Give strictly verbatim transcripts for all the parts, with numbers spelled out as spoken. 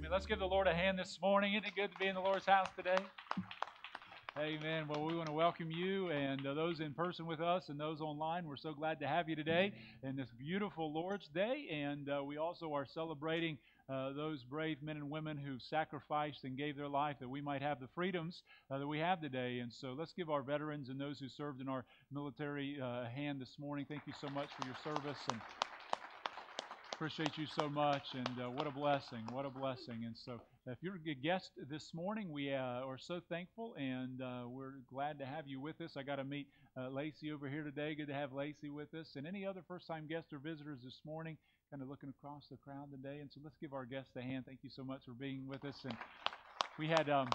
Amen. Let's give the Lord a hand this morning. Isn't it good to be in the Lord's house today? Amen. Well, we want to welcome you and uh, those in person with us and those online. We're so glad to have you today in this beautiful Lord's Day. And uh, we also are celebrating uh, those brave men and women who sacrificed and gave their life that we might have the freedoms uh, that we have today. And so let's give our veterans and those who served in our military uh, a hand this morning. Thank you so much for your service, and appreciate you so much, and uh, what a blessing, what a blessing. And so if you're a guest this morning, we uh, are so thankful, and uh, we're glad to have you with us. I got to meet uh, Lacey over here today. Good to have Lacey with us. And any other first-time guests or visitors this morning, kind of looking across the crowd today. And so let's give our guests a hand. Thank you so much for being with us. And we had um,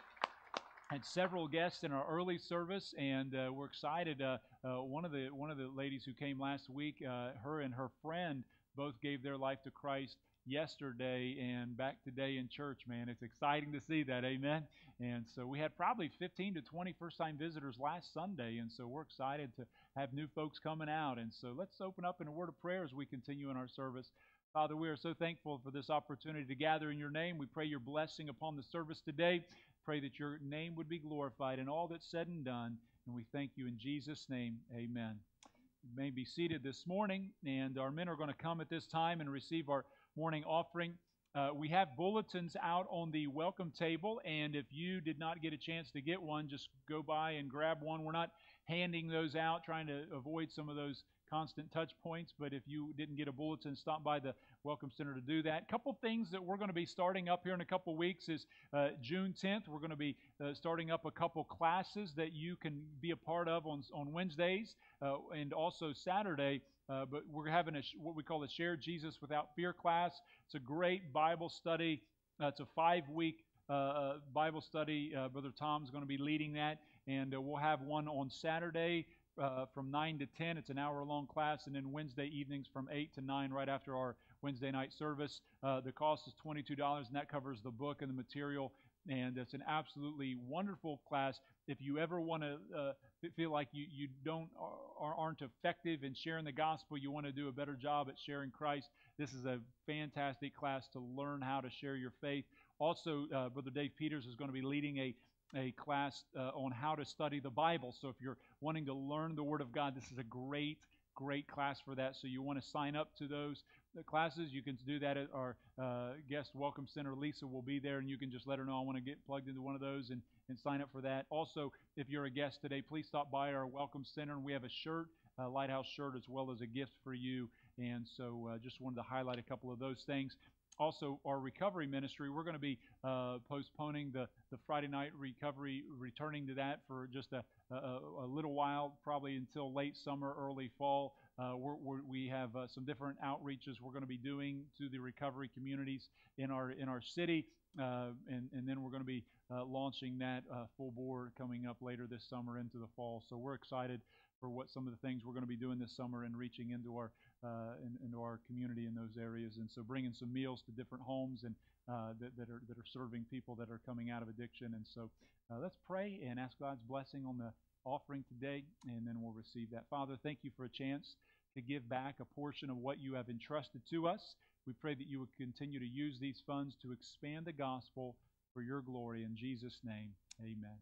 had several guests in our early service, and uh, we're excited. Uh, uh, one of the one of the ladies who came last week, uh, her and her friend both gave their life to Christ yesterday and back today in church, man. It's exciting to see that, amen? And so we had probably fifteen to twenty first-time visitors last Sunday, and so we're excited to have new folks coming out. And so let's open up in a word of prayer as we continue in our service. Father, we are so thankful for this opportunity to gather in your name. We pray your blessing upon the service today. Pray that your name would be glorified in all that's said and done, and we thank you in Jesus' name, amen. You may be seated this morning, and our men are going to come at this time and receive our morning offering. Uh, we have bulletins out on the welcome table, and if you did not get a chance to get one, just go by and grab one. We're not handing those out, trying to avoid some of those constant touch points, but if you didn't get a bulletin, stop by the Welcome Center to do that. A couple things that we're going to be starting up here in a couple weeks is uh, June tenth. We're going to be uh, starting up a couple classes that you can be a part of on, on Wednesdays uh, and also Saturday. Uh, but we're having a what we call a Share Jesus Without Fear class. It's a great Bible study. Uh, it's a five-week uh, Bible study. Uh, Brother Tom's going to be leading that, and uh, we'll have one on Saturday Uh, from nine to ten. It's an hour-long class, and then Wednesday evenings from eight to nine, right after our Wednesday night service. Uh, the cost is twenty-two dollars, and that covers the book and the material, and it's an absolutely wonderful class. If you ever want to uh, feel like you, you don't or aren't effective in sharing the gospel, you want to do a better job at sharing Christ, this is a fantastic class to learn how to share your faith. Also, uh, Brother Dave Peters is going to be leading a a class uh, on how to study the Bible. So if you're wanting to learn the Word of God, this is a great, great class for that. So you want to sign up to those classes. You can do that at our uh, guest welcome center. Lisa will be there, and you can just let her know I want to get plugged into one of those and, and sign up for that. Also, if you're a guest today, please stop by our welcome center, and we have a shirt, a Lighthouse shirt, as well as a gift for you. And so uh, just wanted to highlight a couple of those things. Also, our recovery ministry, we're going to be uh, postponing the, the Friday night recovery, returning to that for just a, a, a little while, probably until late summer, early fall. Uh, we're, we're, we have uh, some different outreaches we're going to be doing to the recovery communities in our in our city, uh, and, and then we're going to be uh, launching that uh, full bore coming up later this summer into the fall. So we're excited for what some of the things we're going to be doing this summer and reaching into our uh, in, into our community in those areas, and so bringing some meals to different homes and uh, that, that are that are serving people that are coming out of addiction. And so uh, let's pray and ask God's blessing on the offering today, and then we'll receive that. Father, thank you for a chance to give back a portion of what you have entrusted to us. We pray that you would continue to use these funds to expand the gospel for your glory. In Jesus' name, amen.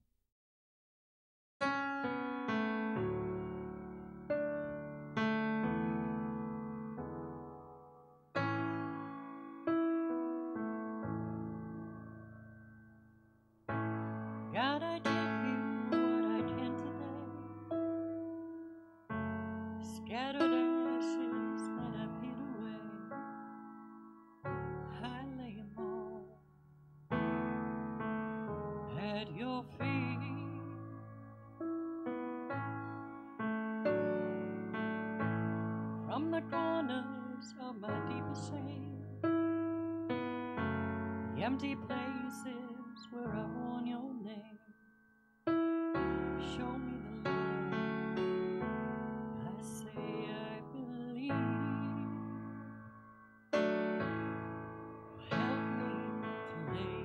God, I give you what I can today. Scattered ashes that I've hid away, I lay 'em all at your feet. From the corners of my deepest shame, the empty places where I've worn your name, show me the love I say I believe. Help me to lay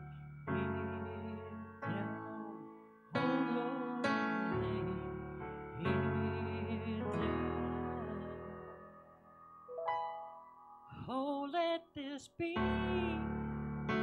it down, oh Lord, lay it down. Oh, let this be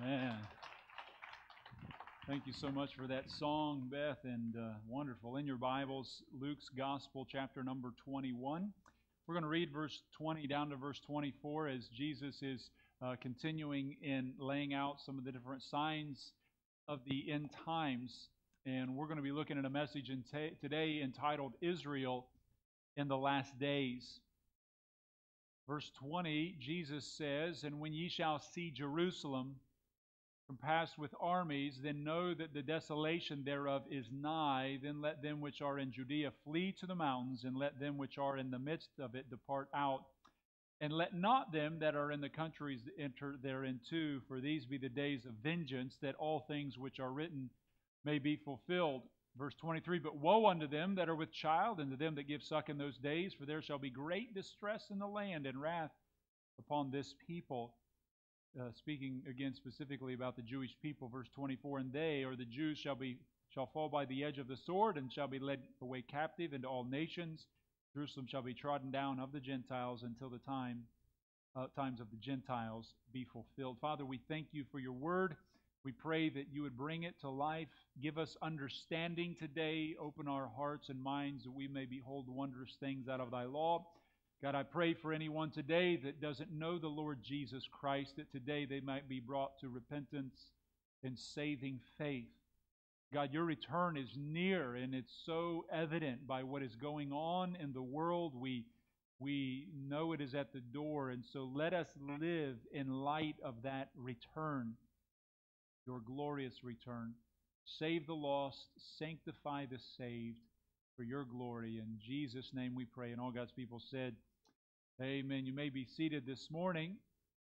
Man, thank you so much for that song, Beth, and uh, wonderful. In your Bibles, Luke's Gospel, chapter number twenty-one. We're going to read verse twenty down to verse twenty-four as Jesus is uh, continuing in laying out some of the different signs of the end times. And we're going to be looking at a message in t- today entitled Israel in the Last Days. Verse twenty, Jesus says, "And when ye shall see Jerusalem compassed with armies, then know that the desolation thereof is nigh. Then let them which are in Judea flee to the mountains, and let them which are in the midst of it depart out. And let not them that are in the countries enter thereinto, for these be the days of vengeance, that all things which are written may be fulfilled." Verse twenty-three, "But woe unto them that are with child, and to them that give suck in those days, for there shall be great distress in the land, and wrath upon this people." Uh, speaking again specifically about the Jewish people, verse twenty-four, "And they, or the Jews, shall be shall fall by the edge of the sword, and shall be led away captive into all nations. Jerusalem shall be trodden down of the Gentiles until the time uh, times of the Gentiles be fulfilled." Father, we thank you for your word. We pray that you would bring it to life. Give us understanding today. Open our hearts and minds that we may behold wondrous things out of thy law. God, I pray for anyone today that doesn't know the Lord Jesus Christ, that today they might be brought to repentance and saving faith. God, your return is near, and it's so evident by what is going on in the world. We, we know it is at the door, and so let us live in light of that return, your glorious return. Save the lost, sanctify the saved for your glory. In Jesus' name we pray. And all God's people said, amen. You may be seated this morning.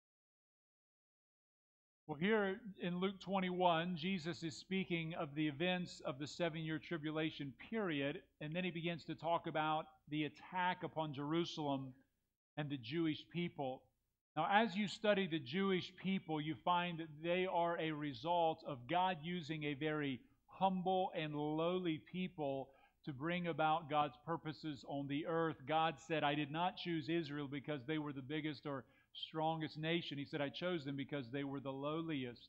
Well, here in Luke twenty-one, Jesus is speaking of the events of the seven-year tribulation period, and then he begins to talk about the attack upon Jerusalem and the Jewish people. Now, as you study the Jewish people, you find that they are a result of God using a very humble and lowly people to bring about God's purposes on the earth. God said, "I did not choose Israel because they were the biggest or strongest nation." He said, "I chose them because they were the lowliest."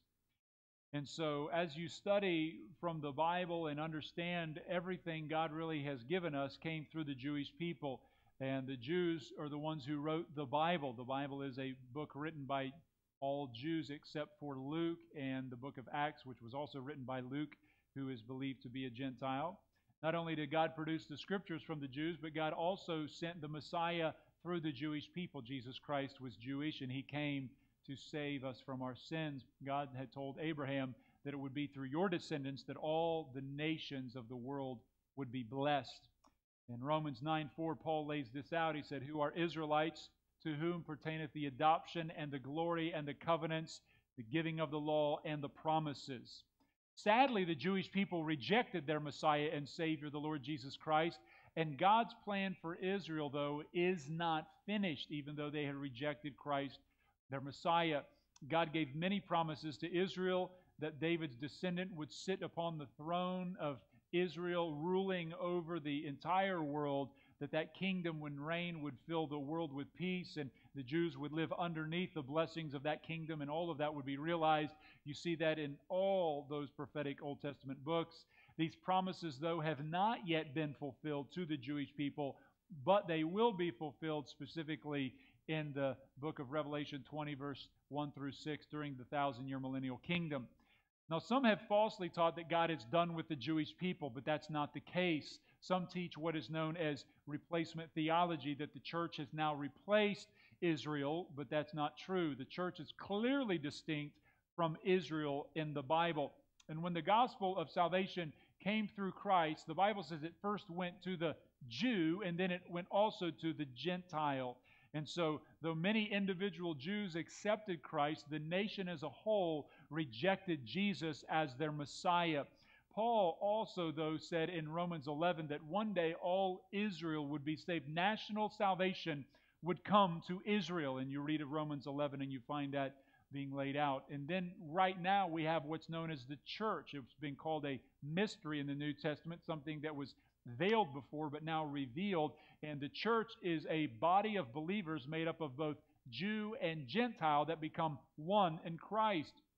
And so as you study from the Bible and understand everything God really has given us came through the Jewish people. And the Jews are the ones who wrote the Bible. The Bible is a book written by all Jews except for Luke, and the book of Acts, which was also written by Luke, who is believed to be a Gentile. Not only did God produce the Scriptures from the Jews, but God also sent the Messiah through the Jewish people. Jesus Christ was Jewish, and he came to save us from our sins. God had told Abraham that it would be through your descendants that all the nations of the world would be blessed. In Romans nine four, Paul lays this out. He said, "Who are Israelites, to whom pertaineth the adoption and the glory and the covenants, the giving of the law and the promises." Sadly, the Jewish people rejected their Messiah and Savior, the Lord Jesus Christ. And God's plan for Israel, though, is not finished, even though they had rejected Christ, their Messiah. God gave many promises to Israel that David's descendant would sit upon the throne of Israel, ruling over the entire world, that that kingdom would reign, would fill the world with peace, and the Jews would live underneath the blessings of that kingdom, and all of that would be realized. You see that in all those prophetic Old Testament books. These promises, though, have not yet been fulfilled to the Jewish people, but they will be fulfilled specifically in the book of Revelation twenty, verse one through six, during the thousand-year millennial kingdom. Now, some have falsely taught that God is done with the Jewish people, but that's not the case. Some teach what is known as replacement theology, that the church has now replaced Israel, but that's not true. The church is clearly distinct from Israel in the Bible. And when the gospel of salvation came through Christ, the Bible says it first went to the Jew, and then it went also to the Gentile. And so, though many individual Jews accepted Christ, the nation as a whole rejected Jesus as their Messiah. Paul also, though, said in Romans eleven that one day all Israel would be saved. National salvation would come to Israel. And you read of Romans eleven and you find that being laid out. And then right now we have what's known as the church. It's been called a mystery in the New Testament, something that was veiled before but now revealed. And the church is a body of believers made up of both Jew and Gentile that become one in Christ.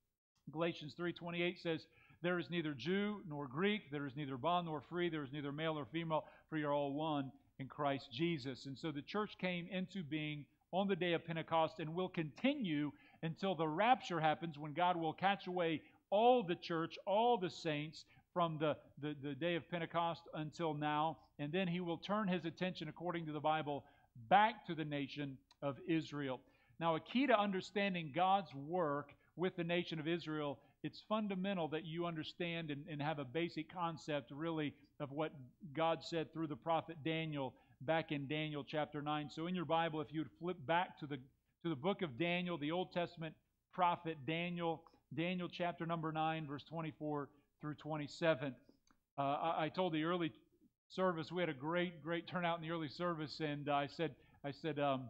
Galatians three twenty-eight says, there is neither Jew nor Greek, there is neither bond nor free, there is neither male nor female, for you are all one in Christ Jesus. And so the church came into being on the day of Pentecost and will continue until the rapture happens, when God will catch away all the church, all the saints from the, the, the day of Pentecost until now. And then he will turn his attention, according to the Bible, back to the nation of Israel. Now, a key to understanding God's work with the nation of Israel, it's fundamental that you understand and, and have a basic concept, really, of what God said through the prophet Daniel back in Daniel chapter nine. So in your Bible, if you would flip back to the to the book of Daniel, the Old Testament prophet Daniel, Daniel chapter number nine, verse twenty-four through twenty-seven. Uh, I, I told the early service, we had a great, great turnout in the early service, and uh, I said, I said, um,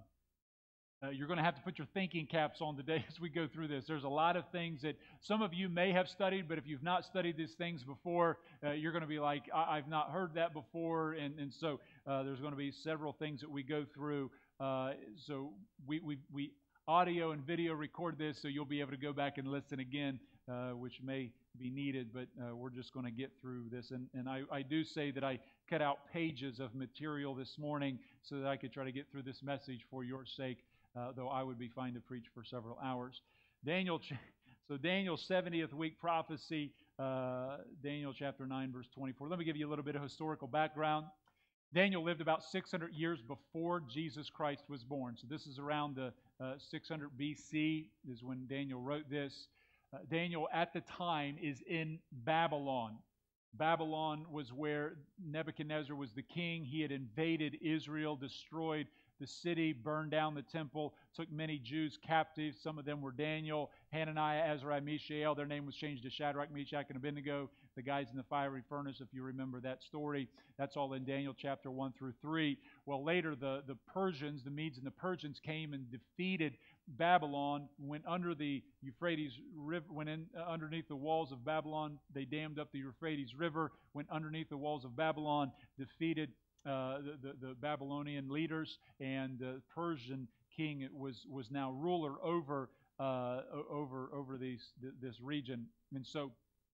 Uh, you're going to have to put your thinking caps on today as we go through this. There's a lot of things that some of you may have studied, but if you've not studied these things before, uh, you're going to be like, I- I've not heard that before. And, and so uh, there's going to be several things that we go through. Uh, so we, we, we audio and video record this, so you'll be able to go back and listen again, uh, which may be needed, but uh, we're just going to get through this. And, and I, I do say that I cut out pages of material this morning so that I could try to get through this message for your sake. Uh, though I would be fine to preach for several hours. Daniel, so Daniel's seventieth week prophecy, uh, Daniel chapter nine, verse twenty-four. Let me give you a little bit of historical background. Daniel lived about six hundred years before Jesus Christ was born. So this is around the uh, six hundred B C is when Daniel wrote this. Uh, Daniel at the time is in Babylon. Babylon was where Nebuchadnezzar was the king. He had invaded Israel, destroyed the city, burned down the temple, took many Jews captive. Some of them were Daniel, Hananiah, Azariah, Mishael. Their name was changed to Shadrach, Meshach, and Abednego, the guys in the fiery furnace, if you remember that story. That's all in Daniel chapter one through three. Well, later the, the Persians, the Medes and the Persians came and defeated Babylon, went under the Euphrates River, went in uh, underneath the walls of Babylon. They dammed up the Euphrates River, went underneath the walls of Babylon, defeated Uh, the, the, the Babylonian leaders, and the Persian king was was now ruler over uh, over over these this region. And so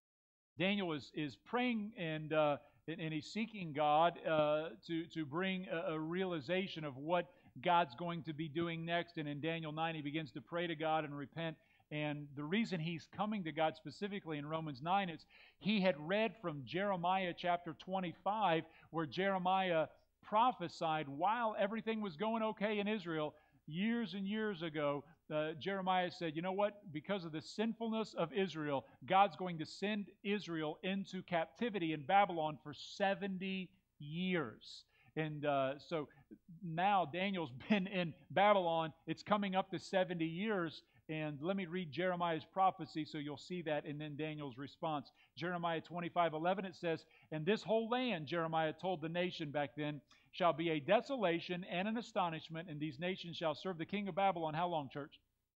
Daniel is is praying and uh, and, and he's seeking God uh, to to bring a, a realization of what God's going to be doing next. And in Daniel nine, he begins to pray to God and repent. And the reason he's coming to God specifically in Romans nine is he had read from Jeremiah chapter twenty-five, where Jeremiah prophesied while everything was going okay in Israel years and years ago. Uh, Jeremiah said, you know what? Because of the sinfulness of Israel, God's going to send Israel into captivity in Babylon for seventy years. And uh, so now Daniel's been in Babylon. It's coming up to seventy years. And let me read Jeremiah's prophecy so you'll see that, and then Daniel's response. Jeremiah twenty-five eleven, it says, and this whole land, Jeremiah told the nation back then, shall be a desolation and an astonishment, and these nations shall serve the king of Babylon. How long, church?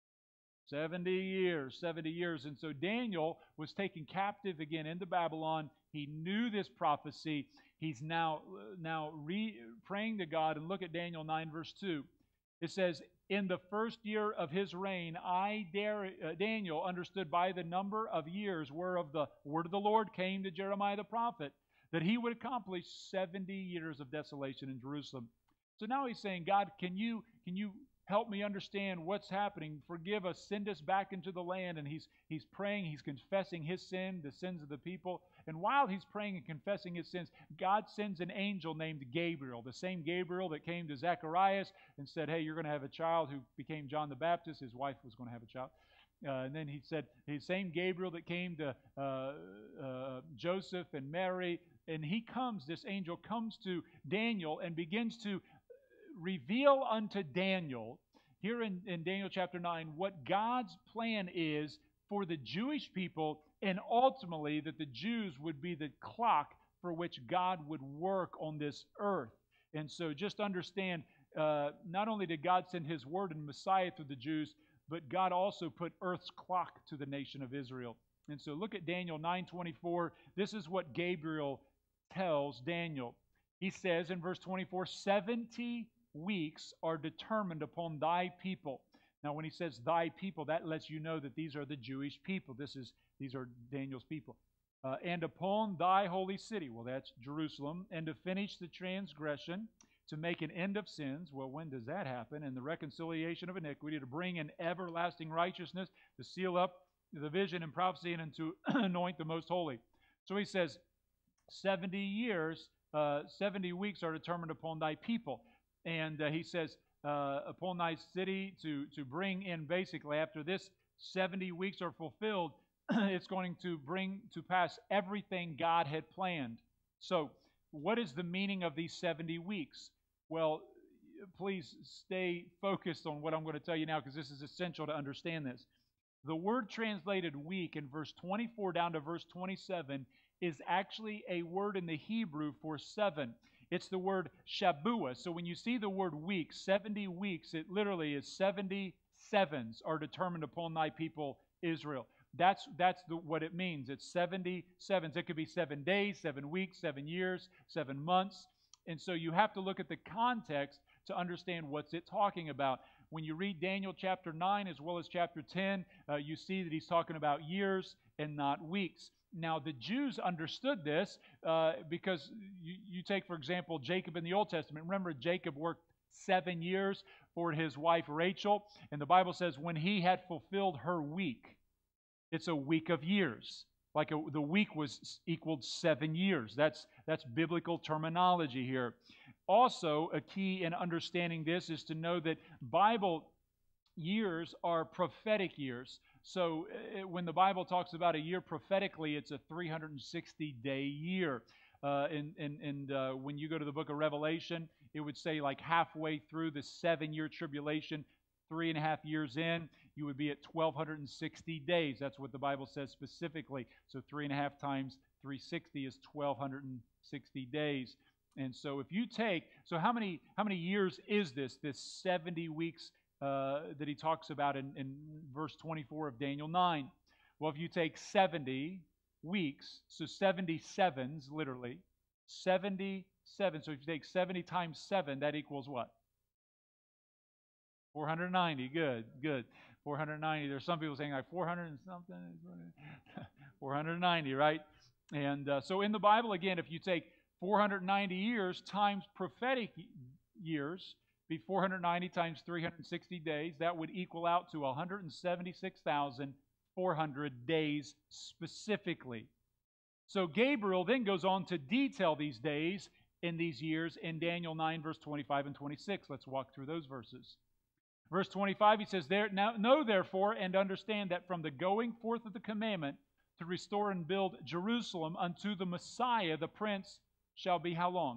seventy years, seventy years. And so Daniel was taken captive again into Babylon. He knew this prophecy. He's now, now re, praying to God. And look at Daniel nine, verse two. It says, in the first year of his reign, I, Daniel, understood by the number of years whereof the word of the Lord came to Jeremiah the prophet, that he would accomplish seventy years of desolation in Jerusalem. So now he's saying, God, can you, can you help me understand what's happening? Forgive us, send us back into the land. And he's, he's praying, he's confessing his sin, the sins of the people. And while he's praying and confessing his sins, God sends an angel named Gabriel, the same Gabriel that came to Zacharias and said, hey, you're going to have a child, who became John the Baptist. His wife was going to have a child. Uh, and then he said, the same Gabriel that came to uh, uh, Joseph and Mary. And he comes, this angel comes to Daniel and begins to reveal unto Daniel, here in, in Daniel chapter nine, what God's plan is for the Jewish people, and ultimately that the Jews would be the clock for which God would work on this earth. And so just understand, uh, not only did God send His word and Messiah to the Jews, but God also put earth's clock to the nation of Israel. And so look at Daniel nine twenty-four. This is what Gabriel tells Daniel. He says in verse twenty-four, seventy weeks are determined upon thy people, Now, when he says thy people, that lets you know that these are the Jewish people. This is these are Daniel's people. Uh, and upon thy holy city, well, that's Jerusalem, and to finish the transgression, to make an end of sins. Well, when does that happen? And the reconciliation of iniquity, to bring in everlasting righteousness, to seal up the vision and prophecy, and to anoint the most holy. So he says, seventy years, uh, seventy weeks are determined upon thy people. And uh, he says, uh, upon thy city, to, to bring in, basically, after this seventy weeks are fulfilled, it's going to bring to pass everything God had planned. So, what is the meaning of these seventy weeks? Well, please stay focused on what I'm going to tell you now, because this is essential to understand this. The word translated week in verse twenty-four down to verse twenty-seven is actually a word in the Hebrew for seven. It's the word Shabuah. So when you see the word week, seventy weeks, it literally is seventy sevens are determined upon thy people Israel. That's that's the, what it means. It's seventy sevens. It could be seven days, seven weeks, seven years, seven months. And so you have to look at the context to understand what's it talking about. When you read Daniel chapter nine as well as chapter ten, uh, you see that he's talking about years and not weeks. Now, the Jews understood this uh, because you, you take, for example, Jacob in the Old Testament. Remember, Jacob worked seven years for his wife Rachel, and the Bible says when he had fulfilled her week, it's a week of years. Like a, the week was equaled seven years. That's, that's biblical terminology here. Also, a key in understanding this is to know that Bible years are prophetic years. So uh, when the Bible talks about a year prophetically, it's a three hundred sixty day year. Uh, and and, and uh, when you go to the book of Revelation, it would say like halfway through the seven-year tribulation, three and a half years in, you would be at twelve sixty days. That's what the Bible says specifically. So three and a half times three hundred sixty is twelve sixty days. And so if you take, so how many how many years is this, this seventy weeks uh, that he talks about in, in verse twenty-four of Daniel nine? Well, if you take seventy weeks, so seventy sevens, literally, seventy-seven. So if you take seventy times seven, that equals what? four hundred ninety. Good, good. four hundred ninety. There's some people saying like four hundred and something. four hundred ninety, right? And uh, so in the Bible, again, if you take four hundred ninety years times prophetic years, be four hundred ninety times three hundred sixty days, that would equal out to one hundred seventy-six thousand four hundred days specifically. So Gabriel then goes on to detail these days in these years in Daniel nine, verse twenty-five and twenty-six. Let's walk through those verses. Verse twenty-five, he says, "There now know therefore and understand that from the going forth of the commandment to restore and build Jerusalem unto the Messiah, the Prince, shall be" how long?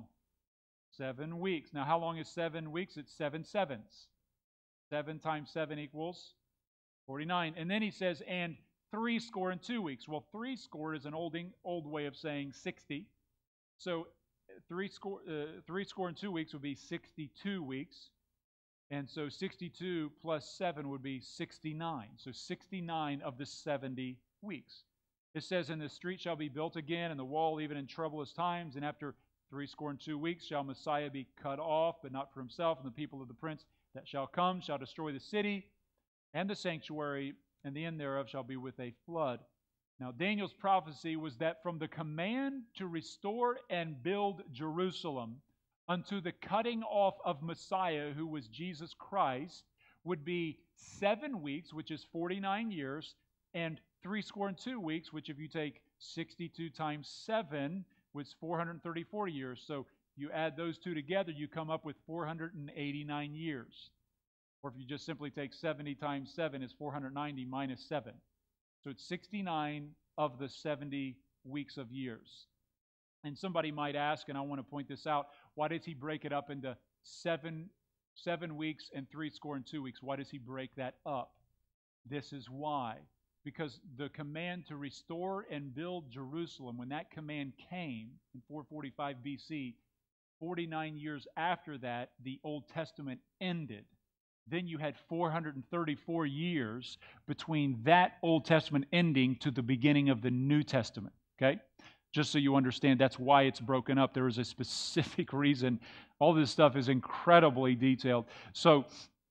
Seven weeks. Now, how long is seven weeks? It's seven sevens. Seven times seven equals forty-nine. And then he says, "and three score and two weeks." Well, three score is an old, old way of saying sixty. So three score, uh, three score and two weeks would be sixty-two weeks. And so sixty-two plus seven would be sixty-nine. So sixty-nine of the seventy weeks. It says, "And the street shall be built again, and the wall even in troublous times. And after three score and two weeks shall Messiah be cut off, but not for himself. And the people of the prince that shall come shall destroy the city and the sanctuary, and the end thereof shall be with a flood." Now, Daniel's prophecy was that from the command to restore and build Jerusalem unto the cutting off of Messiah, who was Jesus Christ, would be seven weeks, which is forty-nine years, and three score and two weeks, which if you take sixty-two times seven, was four hundred thirty-four years. So you add those two together, you come up with four hundred eighty-nine years. Or if you just simply take seventy times seven, is four hundred ninety minus seven. So it's sixty-nine of the seventy weeks of years. And somebody might ask, and I want to point this out, why does he break it up into seven, seven weeks and three score and two weeks? Why does he break that up? This is why. Because the command to restore and build Jerusalem, when that command came in four forty-five B C, forty-nine years after that, the Old Testament ended. Then you had four hundred thirty-four years between that Old Testament ending to the beginning of the New Testament. Okay? Just so you understand, that's why it's broken up. There is a specific reason. All this stuff is incredibly detailed. So,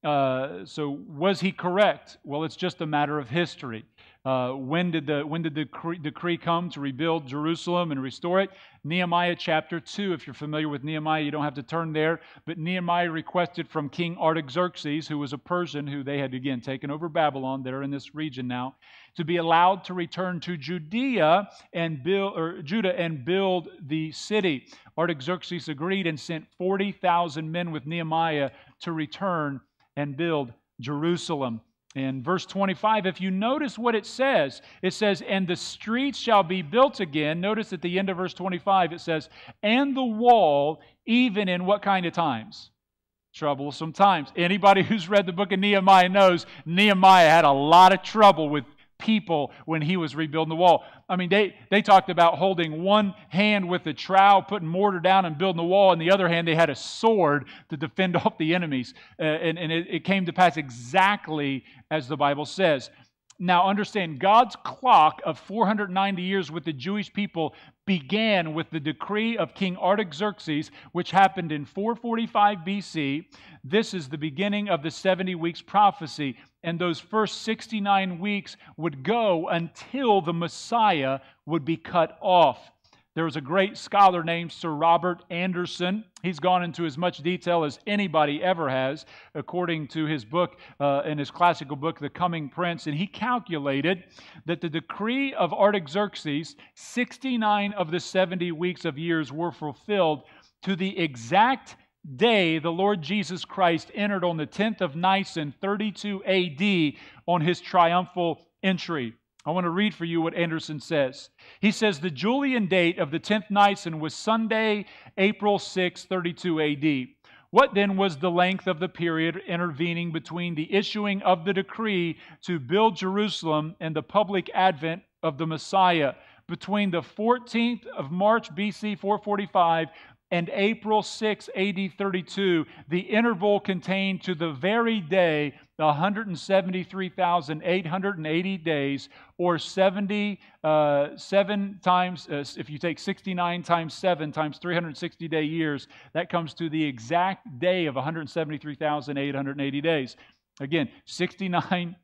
uh, so was he correct? Well, it's just a matter of history. Uh, when did the when did the decree, decree come to rebuild Jerusalem and restore it? Nehemiah chapter two. If you're familiar with Nehemiah, you don't have to turn there. But Nehemiah requested from King Artaxerxes, who was a Persian, who they had again taken over Babylon. They're in this region now, to be allowed to return to Judea and build or Judah and build the city. Artaxerxes agreed and sent forty thousand men with Nehemiah to return and build Jerusalem. In verse twenty-five, if you notice what it says, it says, and the streets shall be built again. Notice at the end of verse twenty-five, it says, and the wall, even in what kind of times? Troublesome times. Anybody who's read the book of Nehemiah knows Nehemiah had a lot of trouble with people when he was rebuilding the wall. I mean, they, they talked about holding one hand with the trowel, putting mortar down and building the wall, and the other hand they had a sword to defend off the enemies. Uh, and and it, it came to pass exactly as the Bible says. Now understand, God's clock of four hundred ninety years with the Jewish people began with the decree of King Artaxerxes, which happened in four forty-five B C. This is the beginning of the seventy weeks prophecy. And those first sixty-nine weeks would go until the Messiah would be cut off. There was a great scholar named Sir Robert Anderson. He's gone into as much detail as anybody ever has, according to his book, uh, in his classical book, The Coming Prince. And he calculated that the decree of Artaxerxes, sixty-nine of the seventy weeks of years were fulfilled to the exact day the Lord Jesus Christ entered on the tenth of Nisan, thirty-two A D, on his triumphal entry. I want to read for you what Anderson says. He says, the Julian date of the tenth Nisan was Sunday, April sixth, thirty-two A D. What then was the length of the period intervening between the issuing of the decree to build Jerusalem and the public advent of the Messiah? Between the fourteenth of March B C four forty-five and April sixth A D thirty-two, the interval contained to the very day one hundred seventy-three thousand eight hundred eighty days, or seventy, uh, seven times, uh, if you take sixty-nine times seven times three hundred sixty day years, that comes to the exact day of one hundred seventy-three thousand eight hundred eighty days. Again, sixty-nine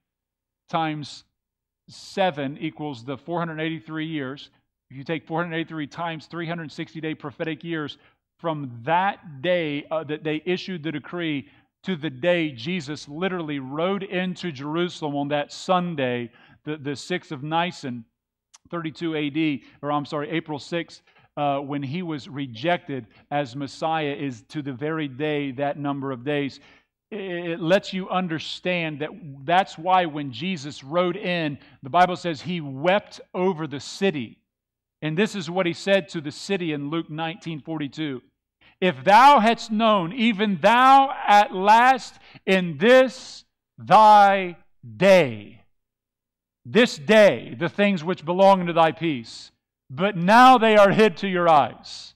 times seven equals the four hundred eighty-three years. If you take four hundred eighty-three times three hundred sixty day prophetic years, from that day uh, that they issued the decree to the day Jesus literally rode into Jerusalem on that Sunday, the, the sixth of Nisan, thirty-two A D, or I'm sorry, April sixth, uh, when he was rejected as Messiah, is to the very day, that number of days. It lets you understand that that's why when Jesus rode in, the Bible says he wept over the city. And this is what he said to the city in Luke nineteen forty-two. If thou hadst known, even thou at last in this thy day, this day, the things which belong to thy peace, but now they are hid to your eyes.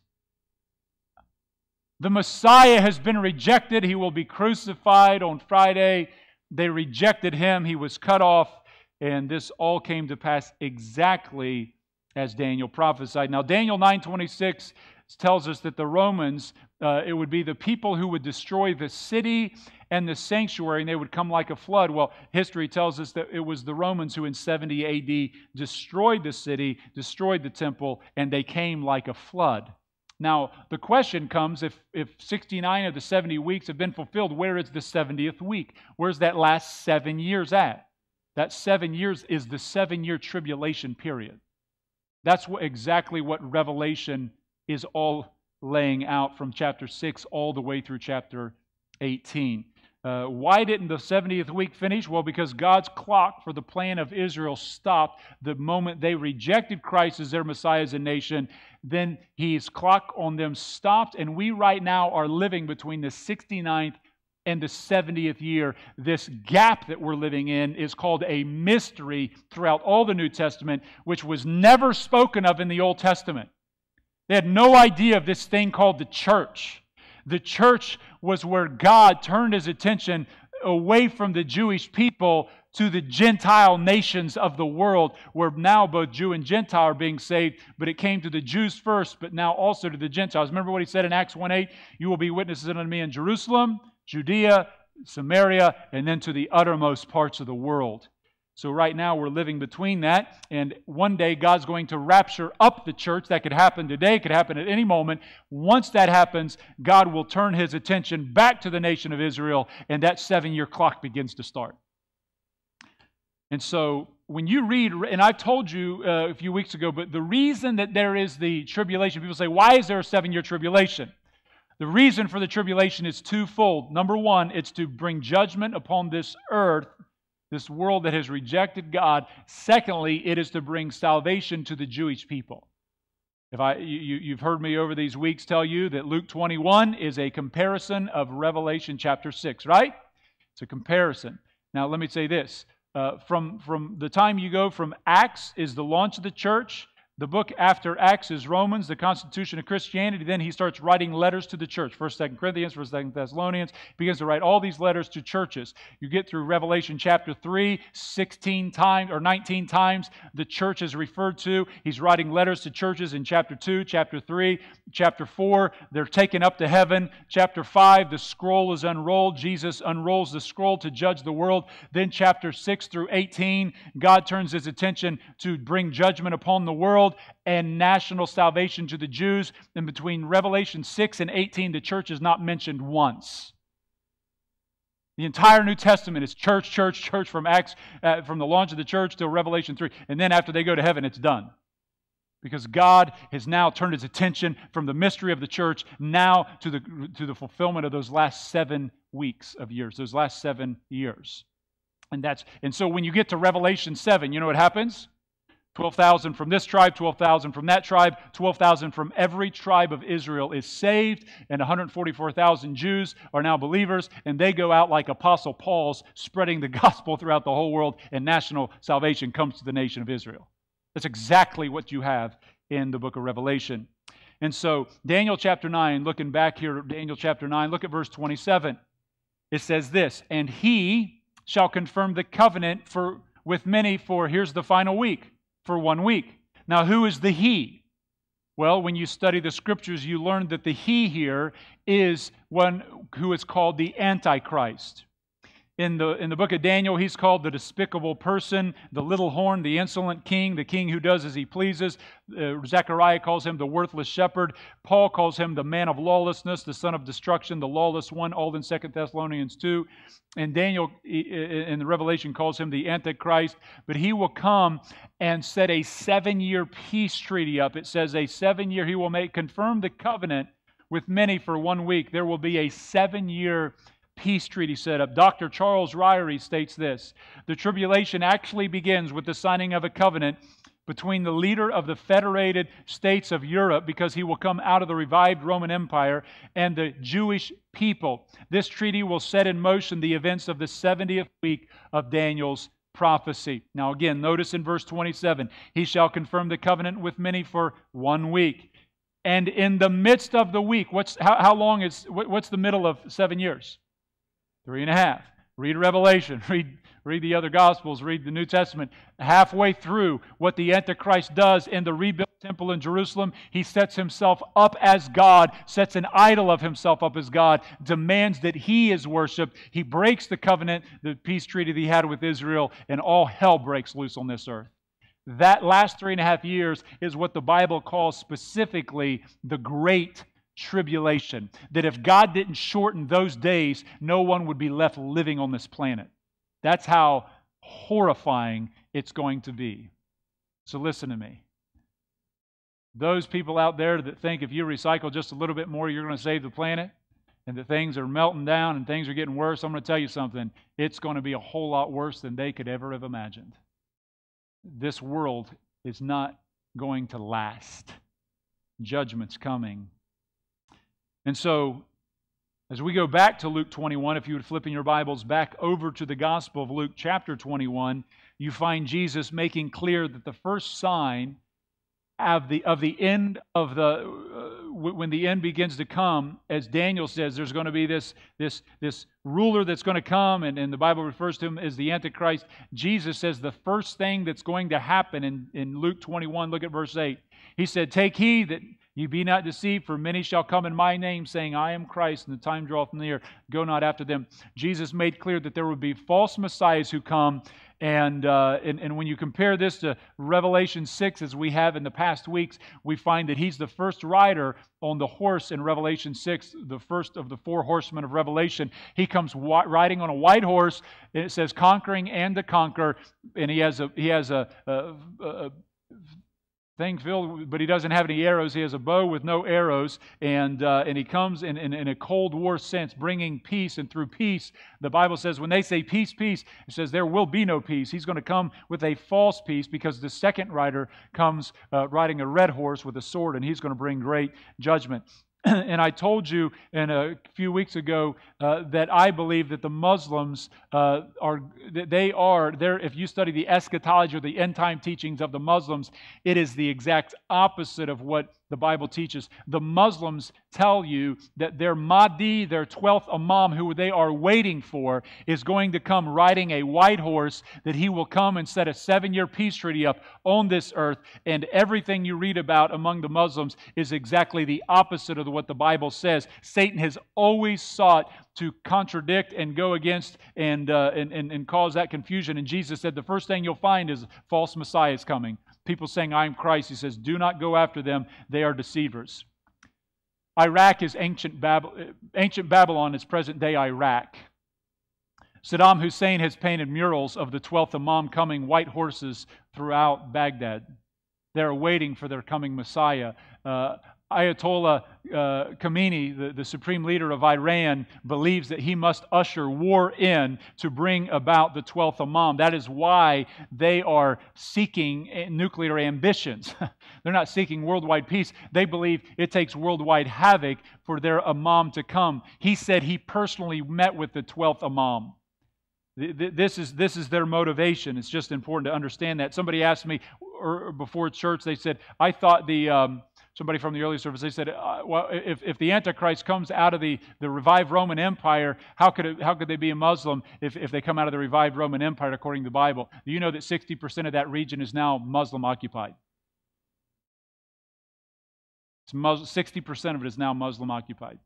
The Messiah has been rejected. He will be crucified on Friday. They rejected him. He was cut off. And this all came to pass exactly as Daniel prophesied. Now, Daniel nine twenty-six tells us that the Romans, uh, it would be the people who would destroy the city and the sanctuary, and they would come like a flood. Well, history tells us that it was the Romans who in seventy A D destroyed the city, destroyed the temple, and they came like a flood. Now, the question comes, if, if sixty-nine of the seventy weeks have been fulfilled, where is the seventieth week? Where's that last seven years at? That seven years is the seven-year tribulation period. That's what, exactly what Revelation is all laying out from chapter six all the way through chapter eighteen. Uh, why didn't the seventieth week finish? Well, because God's clock for the plan of Israel stopped the moment they rejected Christ as their Messiah as a nation. Then His clock on them stopped, and we right now are living between the sixty-ninth and the seventieth year. This gap that we're living in is called a mystery throughout all the New Testament, which was never spoken of in the Old Testament. They had no idea of this thing called the church. The church was where God turned His attention away from the Jewish people to the Gentile nations of the world, where now both Jew and Gentile are being saved, but it came to the Jews first, but now also to the Gentiles. Remember what He said in Acts one eight? You will be witnesses unto me in Jerusalem, Judea, Samaria, and then to the uttermost parts of the world. So right now we're living between that, and one day God's going to rapture up the church. That could happen today, could happen at any moment. Once that happens, God will turn His attention back to the nation of Israel, and that seven-year clock begins to start. And so when you read, and I told you uh, a few weeks ago, but the reason that there is the tribulation, people say, why is there a seven-year tribulation? The reason for the tribulation is twofold. Number one, it's to bring judgment upon this earth, this world that has rejected God. Secondly, it is to bring salvation to the Jewish people. If I, you, you've heard me over these weeks tell you that Luke twenty-one is a comparison of Revelation chapter six, right? It's a comparison. Now, let me say this. Uh, from, from the time you go from Acts is the launch of the church. The book after Acts is Romans, the constitution of Christianity. Then he starts writing letters to the church. First, Second Corinthians, First, Second Thessalonians. He begins to write all these letters to churches. You get through Revelation chapter three, sixteen times or nineteen times the church is referred to. He's writing letters to churches in chapter two, chapter three, chapter four. They're taken up to heaven. Chapter five, the scroll is unrolled. Jesus unrolls the scroll to judge the world. Then chapter six through eighteen, God turns His attention to bring judgment upon the world and national salvation to the Jews. And between Revelation six and eighteen, the church is not mentioned once. The entire New Testament is church, church, church from Acts, uh, from the launch of the church till Revelation three. And then after they go to heaven, it's done. Because God has now turned His attention from the mystery of the church now to the, to the fulfillment of those last seven weeks of years, those last seven years. And that's and so when you get to Revelation seven, you know what happens? twelve thousand from this tribe, twelve thousand from that tribe, twelve thousand from every tribe of Israel is saved, and one hundred forty-four thousand Jews are now believers, and they go out like Apostle Paul's, spreading the gospel throughout the whole world, and national salvation comes to the nation of Israel. That's exactly what you have in the book of Revelation. And so, Daniel chapter nine, looking back here at Daniel chapter nine, look at verse twenty-seven. It says this, and He shall confirm the covenant for with many for, here's the final week, for one week. Now, who is the He? Well, when you study the Scriptures, you learn that the He here is one who is called the Antichrist. In the, in the book of Daniel, he's called the despicable person, the little horn, the insolent king, the king who does as he pleases. Uh, Zechariah calls him the worthless shepherd. Paul calls him the man of lawlessness, the son of destruction, the lawless one, all in Second Thessalonians two. And Daniel in the Revelation calls him the Antichrist. But he will come and set a seven-year peace treaty up. It says a seven-year, he will make confirm the covenant with many for one week. There will be a seven-year peace treaty set up. Doctor Charles Ryrie states this: the tribulation actually begins with the signing of a covenant between the leader of the federated states of Europe, because he will come out of the revived Roman Empire, and the Jewish people. This treaty will set in motion the events of the seventieth week of Daniel's prophecy. Now again, notice in verse twenty-seven, He shall confirm the covenant with many for one week. And in the midst of the week, what's how, how long is, what's the middle of seven years? Three and a half. Read Revelation, read, read the other Gospels, read the New Testament. Halfway through what the Antichrist does in the rebuilt temple in Jerusalem, he sets himself up as God, sets an idol of himself up as God, demands that he is worshipped. He breaks the covenant, the peace treaty that he had with Israel, and all hell breaks loose on this earth. That last three and a half years is what the Bible calls specifically the Great Tribulation. That if God didn't shorten those days, no one would be left living on this planet. That's how horrifying it's going to be. So listen to me. Those people out there that think if you recycle just a little bit more, you're going to save the planet, and that things are melting down and things are getting worse, I'm going to tell you something. It's going to be a whole lot worse than they could ever have imagined. This world is not going to last. Judgment's coming. And so, as we go back to Luke twenty-one, if you would flip in your Bibles back over to the Gospel of Luke chapter twenty-one, you find Jesus making clear that the first sign of the, of the end of the, uh, when the end begins to come, as Daniel says, there's going to be this, this, this ruler that's going to come, and, and the Bible refers to him as the Antichrist. Jesus says the first thing that's going to happen in, in Luke twenty-one, look at verse eight. He said, take heed that Ye be not deceived, for many shall come in my name, saying, I am Christ, and the time draweth near. Go not after them. Jesus made clear that there would be false messiahs who come. And, uh, and and when you compare this to Revelation six, as we have in the past weeks, we find that he's the first rider on the horse in Revelation six, the first of the four horsemen of Revelation. He comes wi- riding on a white horse, and it says conquering and to conquer, and he has a he has a, a, a thing filled, but he doesn't have any arrows. He has a bow with no arrows, and uh, and he comes in, in, in a Cold War sense, bringing peace. And through peace, the Bible says, when they say peace, peace, it says there will be no peace. He's going to come with a false peace, because the second rider comes uh, riding a red horse with a sword, and he's going to bring great judgment. And I told you in a few weeks ago uh, that I believe that the Muslims uh, are, they are, there. If you study the eschatology or the end time teachings of the Muslims, it is the exact opposite of what the Bible teaches. The Muslims tell you that their Mahdi, their twelfth Imam, who they are waiting for, is going to come riding a white horse, that he will come and set a seven-year peace treaty up on this earth. And everything you read about among the Muslims is exactly the opposite of what the Bible says. Satan has always sought to contradict and go against and, uh, and, and, and cause that confusion. And Jesus said the first thing you'll find is false messiahs coming. People saying, I am Christ. He says, do not go after them. They are deceivers. Iraq is ancient, Bab- ancient Babylon is present-day Iraq. Saddam Hussein has painted murals of the twelfth Imam coming, white horses, throughout Baghdad. They're waiting for their coming Messiah. Uh, Ayatollah uh, Khamenei, the, the supreme leader of Iran, believes that he must usher war in to bring about the twelfth Imam. That is why they are seeking nuclear ambitions. They're not seeking worldwide peace. They believe it takes worldwide havoc for their Imam to come. He said he personally met with the twelfth Imam. This is, this is their motivation. It's just important to understand that. Somebody asked me or before church, they said, I thought the... Um, Somebody from the early service, they said, uh, well, if, if the Antichrist comes out of the, the revived Roman Empire, how could it, how could they be a Muslim if, if they come out of the revived Roman Empire according to the Bible? Do you know that sixty percent of that region is now Muslim occupied? It's Muslim, sixty percent of it is now Muslim occupied.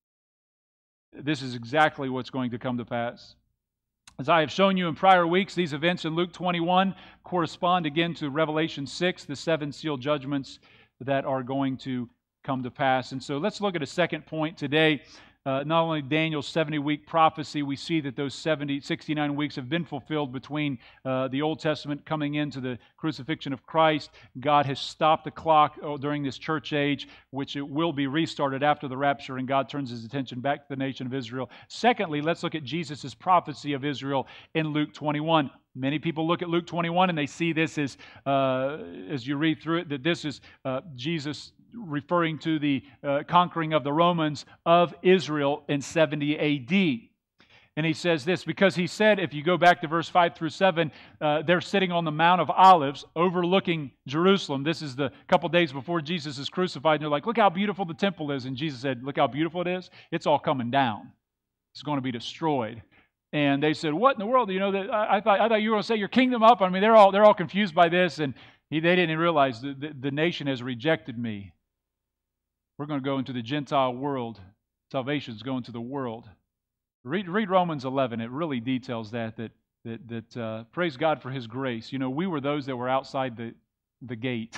This is exactly what's going to come to pass. As I have shown you in prior weeks, these events in Luke twenty-one correspond again to Revelation six, the seven seal judgments that are going to come to pass. And so let's look at a second point today. Uh, not only Daniel's seventy-week prophecy, we see that those seventy, sixty-nine weeks have been fulfilled between uh, the Old Testament coming into the crucifixion of Christ. God has stopped the clock during this church age, which it will be restarted after the rapture, and God turns His attention back to the nation of Israel. Secondly, let's look at Jesus' prophecy of Israel in Luke twenty-one. Many people look at Luke twenty-one and they see this as, uh, as you read through it, that this is uh, Jesus referring to the uh, conquering of the Romans of Israel in seventy A D. And he says this, because he said, if you go back to verse five through seven, uh, they're sitting on the Mount of Olives overlooking Jerusalem. This is the couple days before Jesus is crucified. And they're like, look how beautiful the temple is. And Jesus said, look how beautiful it is. It's all coming down. It's going to be destroyed. And they said, what in the world? You know, that I, I thought I thought you were going to say your kingdom up. I mean, they're all they're all confused by this. And he, they didn't realize that the, the nation has rejected me. We're going to go into the Gentile world. Salvation is going to the world. Read, read Romans eleven. It really details that, that, that, that uh, praise God for His grace. You know, we were those that were outside the, the gate.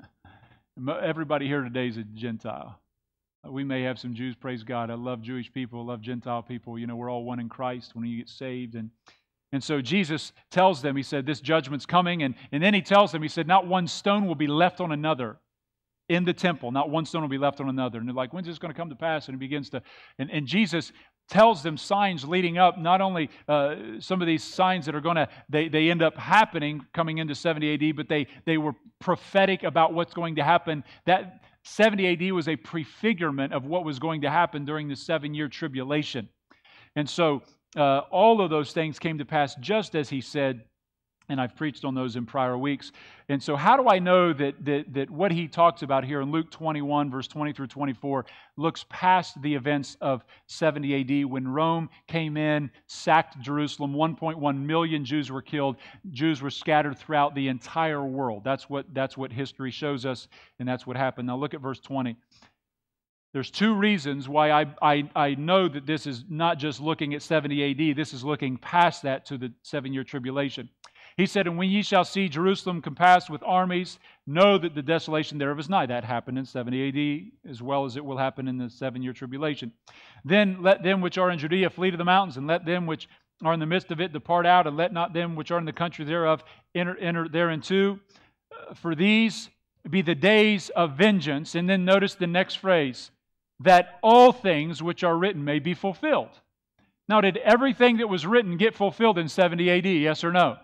Everybody here today is a Gentile. We may have some Jews, praise God. I love Jewish people, I love Gentile people. You know, we're all one in Christ when you get saved. And and so Jesus tells them, He said, this judgment's coming. And, and then He tells them, He said, not one stone will be left on another. In the temple, not one stone will be left on another. And they're like, when's this going to come to pass? And it begins to, and, and Jesus tells them signs leading up, not only uh, some of these signs that are going to, they, they end up happening coming into seventy A D, but they, they were prophetic about what's going to happen. That seventy A D was a prefigurement of what was going to happen during the seven-year tribulation. And so uh, all of those things came to pass just as He said. And I've preached on those in prior weeks. And so how do I know that, that, that what he talks about here in Luke twenty-one, verse twenty through twenty-four, looks past the events of seventy A D when Rome came in, sacked Jerusalem, one point one million Jews were killed. Jews were scattered throughout the entire world. That's what, that's what history shows us, and that's what happened. Now look at verse twenty. There's two reasons why I, I, I know that this is not just looking at seventy A D. This is looking past that to the seven-year tribulation. He said, and when ye shall see Jerusalem compassed with armies, know that the desolation thereof is nigh. That happened in seventy A D as well as it will happen in the seven-year tribulation. Then let them which are in Judea flee to the mountains, and let them which are in the midst of it depart out, and let not them which are in the country thereof enter, enter thereinto. For these be the days of vengeance. And then notice the next phrase, that all things which are written may be fulfilled. Now, did everything that was written get fulfilled in seventy A D, yes or no?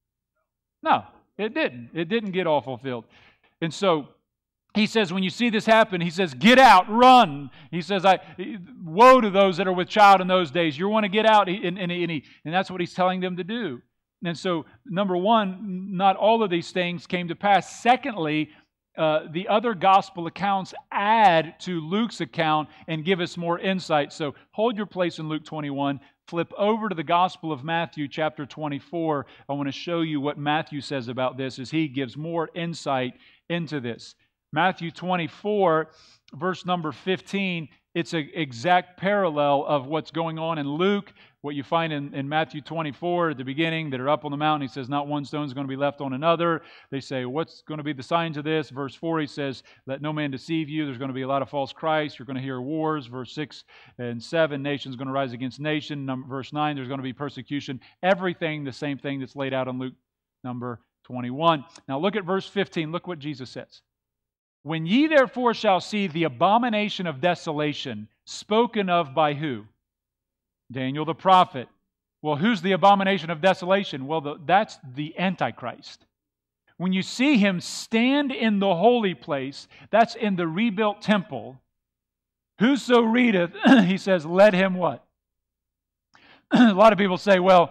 No, it didn't. It didn't get all fulfilled. And so he says, when you see this happen, he says, get out, run. He says, I woe to those that are with child in those days. You want to get out, and, and, and, he, and that's what he's telling them to do. And so, number one, not all of these things came to pass. Secondly, uh, the other gospel accounts add to Luke's account and give us more insight. So hold your place in Luke twenty-one. Flip over to the Gospel of Matthew, chapter twenty-four. I want to show you what Matthew says about this as he gives more insight into this. Matthew twenty-four, verse number fifteen, it's an exact parallel of what's going on in Luke. What you find in, in Matthew twenty-four at the beginning, that are up on the mountain, he says, not one stone is going to be left on another. They say, what's going to be the signs of this? Verse four, he says, let no man deceive you. There's going to be a lot of false Christs. You're going to hear wars. Verse six and seven, nation's going to rise against nation. Number, verse nine, there's going to be persecution. Everything the same thing that's laid out in Luke number twenty-one. Now look at verse fifteen. Look what Jesus says. When ye therefore shall see the abomination of desolation spoken of by who? Daniel the prophet. Well, who's the abomination of desolation? Well, the, that's the Antichrist. When you see him stand in the holy place, that's in the rebuilt temple, whoso readeth, he says, let him what? A lot of people say, well,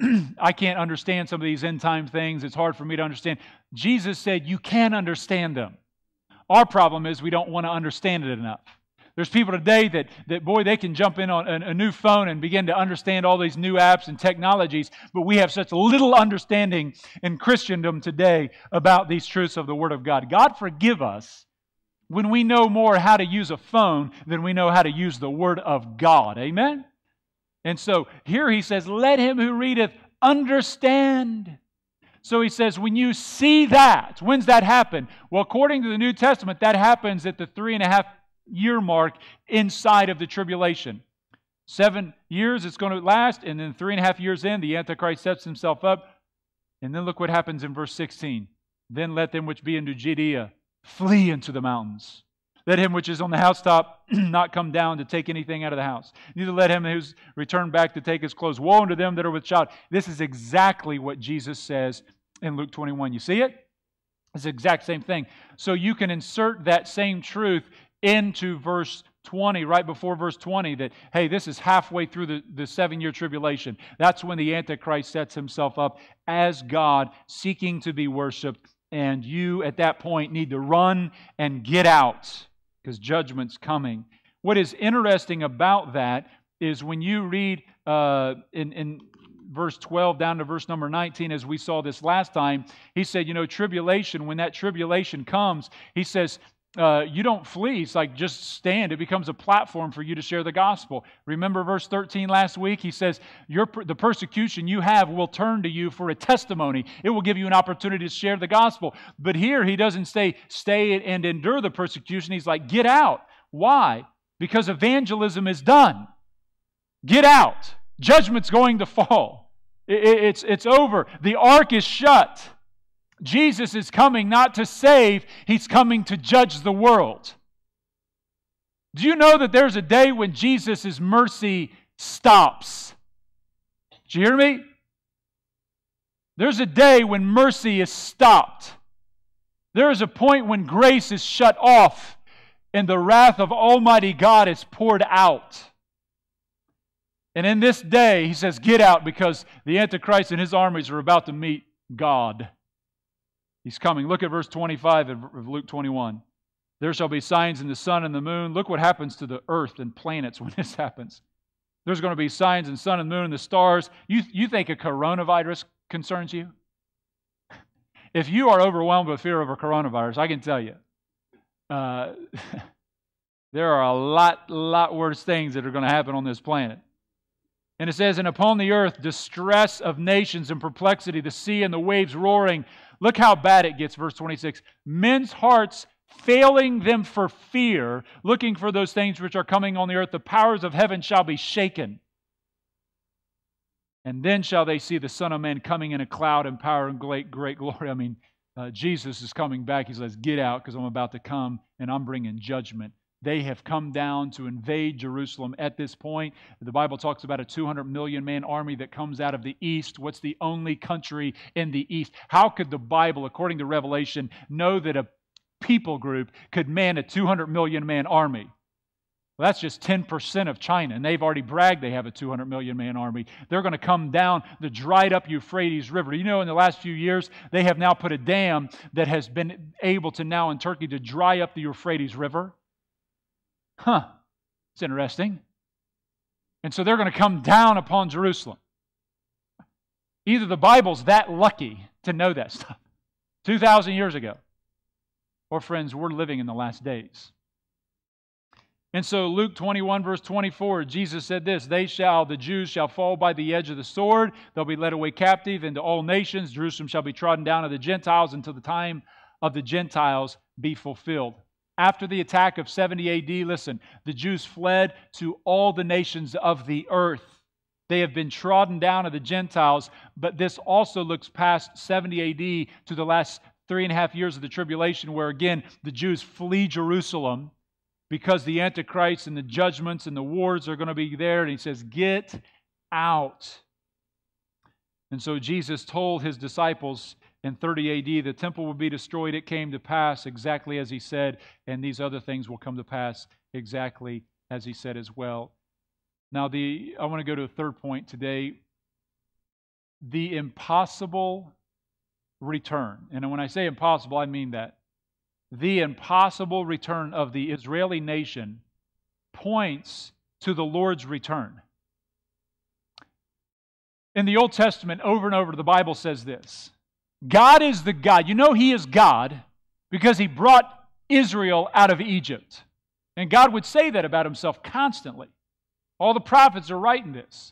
I can't understand some of these end time things. It's hard for me to understand. Jesus said you can understand them. Our problem is we don't want to understand it enough. There's people today that, that boy, they can jump in on a, a new phone and begin to understand all these new apps and technologies, but we have such little understanding in Christendom today about these truths of the Word of God. God forgive us when we know more how to use a phone than we know how to use the Word of God. Amen? And so here he says, let him who readeth understand. So he says, when you see that, when's that happen? Well, according to the New Testament, that happens at the three and a half year mark inside of the tribulation. Seven years it's going to last, and then three and a half years in, the Antichrist sets himself up. And then look what happens in verse sixteen. Then let them which be into Judea flee into the mountains. Let him which is on the housetop not come down to take anything out of the house. Neither let him who's returned back to take his clothes. Woe unto them that are with child. This is exactly what Jesus says in Luke twenty-one. You see it? It's the exact same thing. So you can insert that same truth into verse twenty, right before verse twenty, that, hey, this is halfway through the, the seven-year tribulation. That's when the Antichrist sets himself up as God, seeking to be worshipped, and you, at that point, need to run and get out, because judgment's coming. What is interesting about that is when you read uh, in, in verse twelve down to verse number nineteen, as we saw this last time, he said, you know, tribulation, when that tribulation comes, he says, Uh, you don't flee. It's like just stand. It becomes a platform for you to share the gospel. Remember verse thirteen last week? He says, Your, the persecution you have will turn to you for a testimony. It will give you an opportunity to share the gospel. But here he doesn't say, stay and endure the persecution. He's like, get out. Why? Because evangelism is done. Get out. Judgment's going to fall. It, it, it's, it's over. The ark is shut. Jesus is coming not to save, He's coming to judge the world. Do you know that there's a day when Jesus' mercy stops? Did you hear me? There's a day when mercy is stopped. There is a point when grace is shut off and the wrath of Almighty God is poured out. And in this day, He says, get out, because the Antichrist and his armies are about to meet God. He's coming. Look at verse twenty-five of Luke twenty-one. There shall be signs in the sun and the moon. Look what happens to the earth and planets when this happens. There's going to be signs in the sun and moon and the stars. You, you think a coronavirus concerns you? If you are overwhelmed with fear of a coronavirus, I can tell you, uh, there are a lot, lot worse things that are going to happen on this planet. And it says, and upon the earth, distress of nations and perplexity, the sea and the waves roaring. Look how bad it gets, verse twenty-six. Men's hearts failing them for fear, looking for those things which are coming on the earth. The powers of heaven shall be shaken. And then shall they see the Son of Man coming in a cloud and power and great, great glory. I mean, uh, Jesus is coming back. He says, get out because I'm about to come and I'm bringing judgment. They have come down to invade Jerusalem at this point. The Bible talks about a two hundred million man army that comes out of the east. What's the only country in the east? How could the Bible, according to Revelation, know that a people group could man a two hundred million man army? Well, that's just ten percent of China, and they've already bragged they have a two hundred million man army. They're going to come down the dried up Euphrates River. You know, in the last few years, they have now put a dam that has been able to now in Turkey to dry up the Euphrates River. Huh, it's interesting. And so they're going to come down upon Jerusalem. Either the Bible's that lucky to know that stuff two thousand years ago, or friends, we're living in the last days. And so Luke twenty-one, verse twenty-four, Jesus said this, they shall, the Jews shall fall by the edge of the sword. They'll be led away captive into all nations. Jerusalem shall be trodden down of the Gentiles until the time of the Gentiles be fulfilled. After the attack of seventy A D, listen, the Jews fled to all the nations of the earth. They have been trodden down of the Gentiles, but this also looks past seventy A D to the last three and a half years of the tribulation, where again, the Jews flee Jerusalem because the Antichrist and the judgments and the wars are going to be there. And he says, get out. And so Jesus told his disciples in thirty A D, the temple will be destroyed. It came to pass exactly as he said, and these other things will come to pass exactly as he said as well. Now, the I want to go to a third point today. The impossible return. And when I say impossible, I mean that. The impossible return of the Israeli nation points to the Lord's return. In the Old Testament, over and over, the Bible says this. God is the God. You know He is God because He brought Israel out of Egypt. And God would say that about Himself constantly. All the prophets are writing this.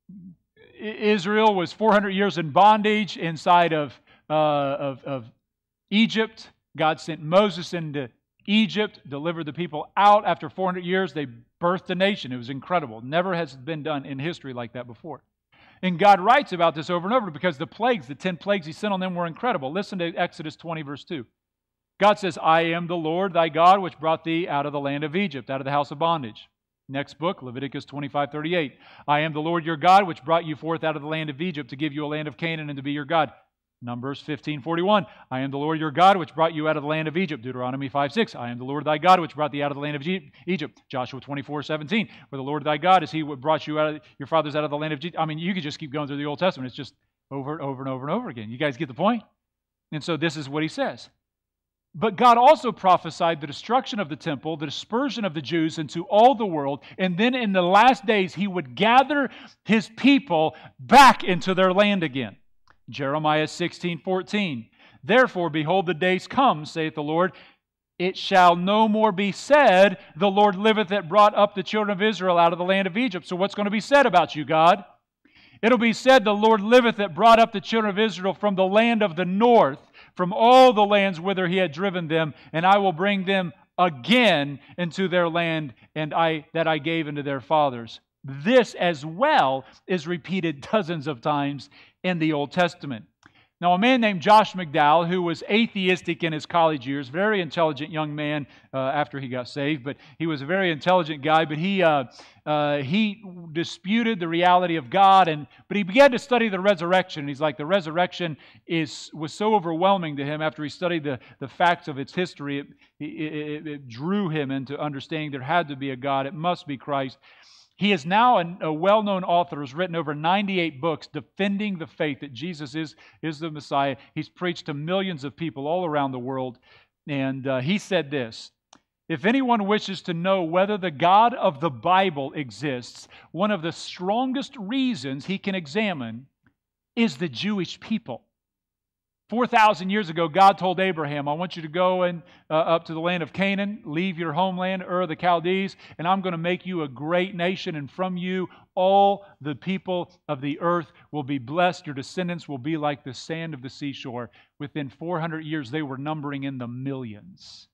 Israel was four hundred years in bondage inside of, uh, of, of Egypt. God sent Moses into Egypt, delivered the people out. After four hundred years, they birthed a nation. It was incredible. Never has been done in history like that before. And God writes about this over and over because the plagues, the ten plagues He sent on them were incredible. Listen to Exodus twenty, verse two. God says, I am the Lord thy God, which brought thee out of the land of Egypt, out of the house of bondage. Next book, Leviticus twenty-five, thirty-eight. I am the Lord your God, which brought you forth out of the land of Egypt to give you a land of Canaan and to be your God. Numbers fifteen, forty-one. I am the Lord your God, which brought you out of the land of Egypt. Deuteronomy five, six. I am the Lord thy God, which brought thee out of the land of Egypt. Joshua twenty-four, seventeen. For the Lord thy God is He who brought you out of your fathers out of the land of Egypt. I mean, you could just keep going through the Old Testament. It's just over and over and over and over again. You guys get the point? And so this is what He says. But God also prophesied the destruction of the temple, the dispersion of the Jews into all the world, and then in the last days He would gather His people back into their land again. Jeremiah sixteen, fourteen. Therefore, behold, the days come, saith the Lord, it shall no more be said, the Lord liveth that brought up the children of Israel out of the land of Egypt. So what's going to be said about you, God? It'll be said, the Lord liveth that brought up the children of Israel from the land of the north, from all the lands whither He had driven them, and I will bring them again into their land and I that I gave unto their fathers. This as well is repeated dozens of times in the Old Testament. Now, a man named Josh McDowell, who was atheistic in his college years, very intelligent young man uh, after he got saved, but he was a very intelligent guy, but he uh, uh, he disputed the reality of God, and but he began to study the resurrection. He's like, the resurrection is was so overwhelming to him after he studied the, the facts of its history, it, it, it, it drew him into understanding there had to be a God, it must be Christ. He is now a, a well-known author, has written over ninety-eight books defending the faith that Jesus is, is the Messiah. He's preached to millions of people all around the world. And uh, he said this, if anyone wishes to know whether the God of the Bible exists, one of the strongest reasons he can examine is the Jewish people. four thousand years ago, God told Abraham, I want you to go and, uh, up to the land of Canaan, leave your homeland, Ur of the Chaldees, and I'm going to make you a great nation, and from you all the people of the earth will be blessed. Your descendants will be like the sand of the seashore. Within four hundred years, they were numbering in the millions.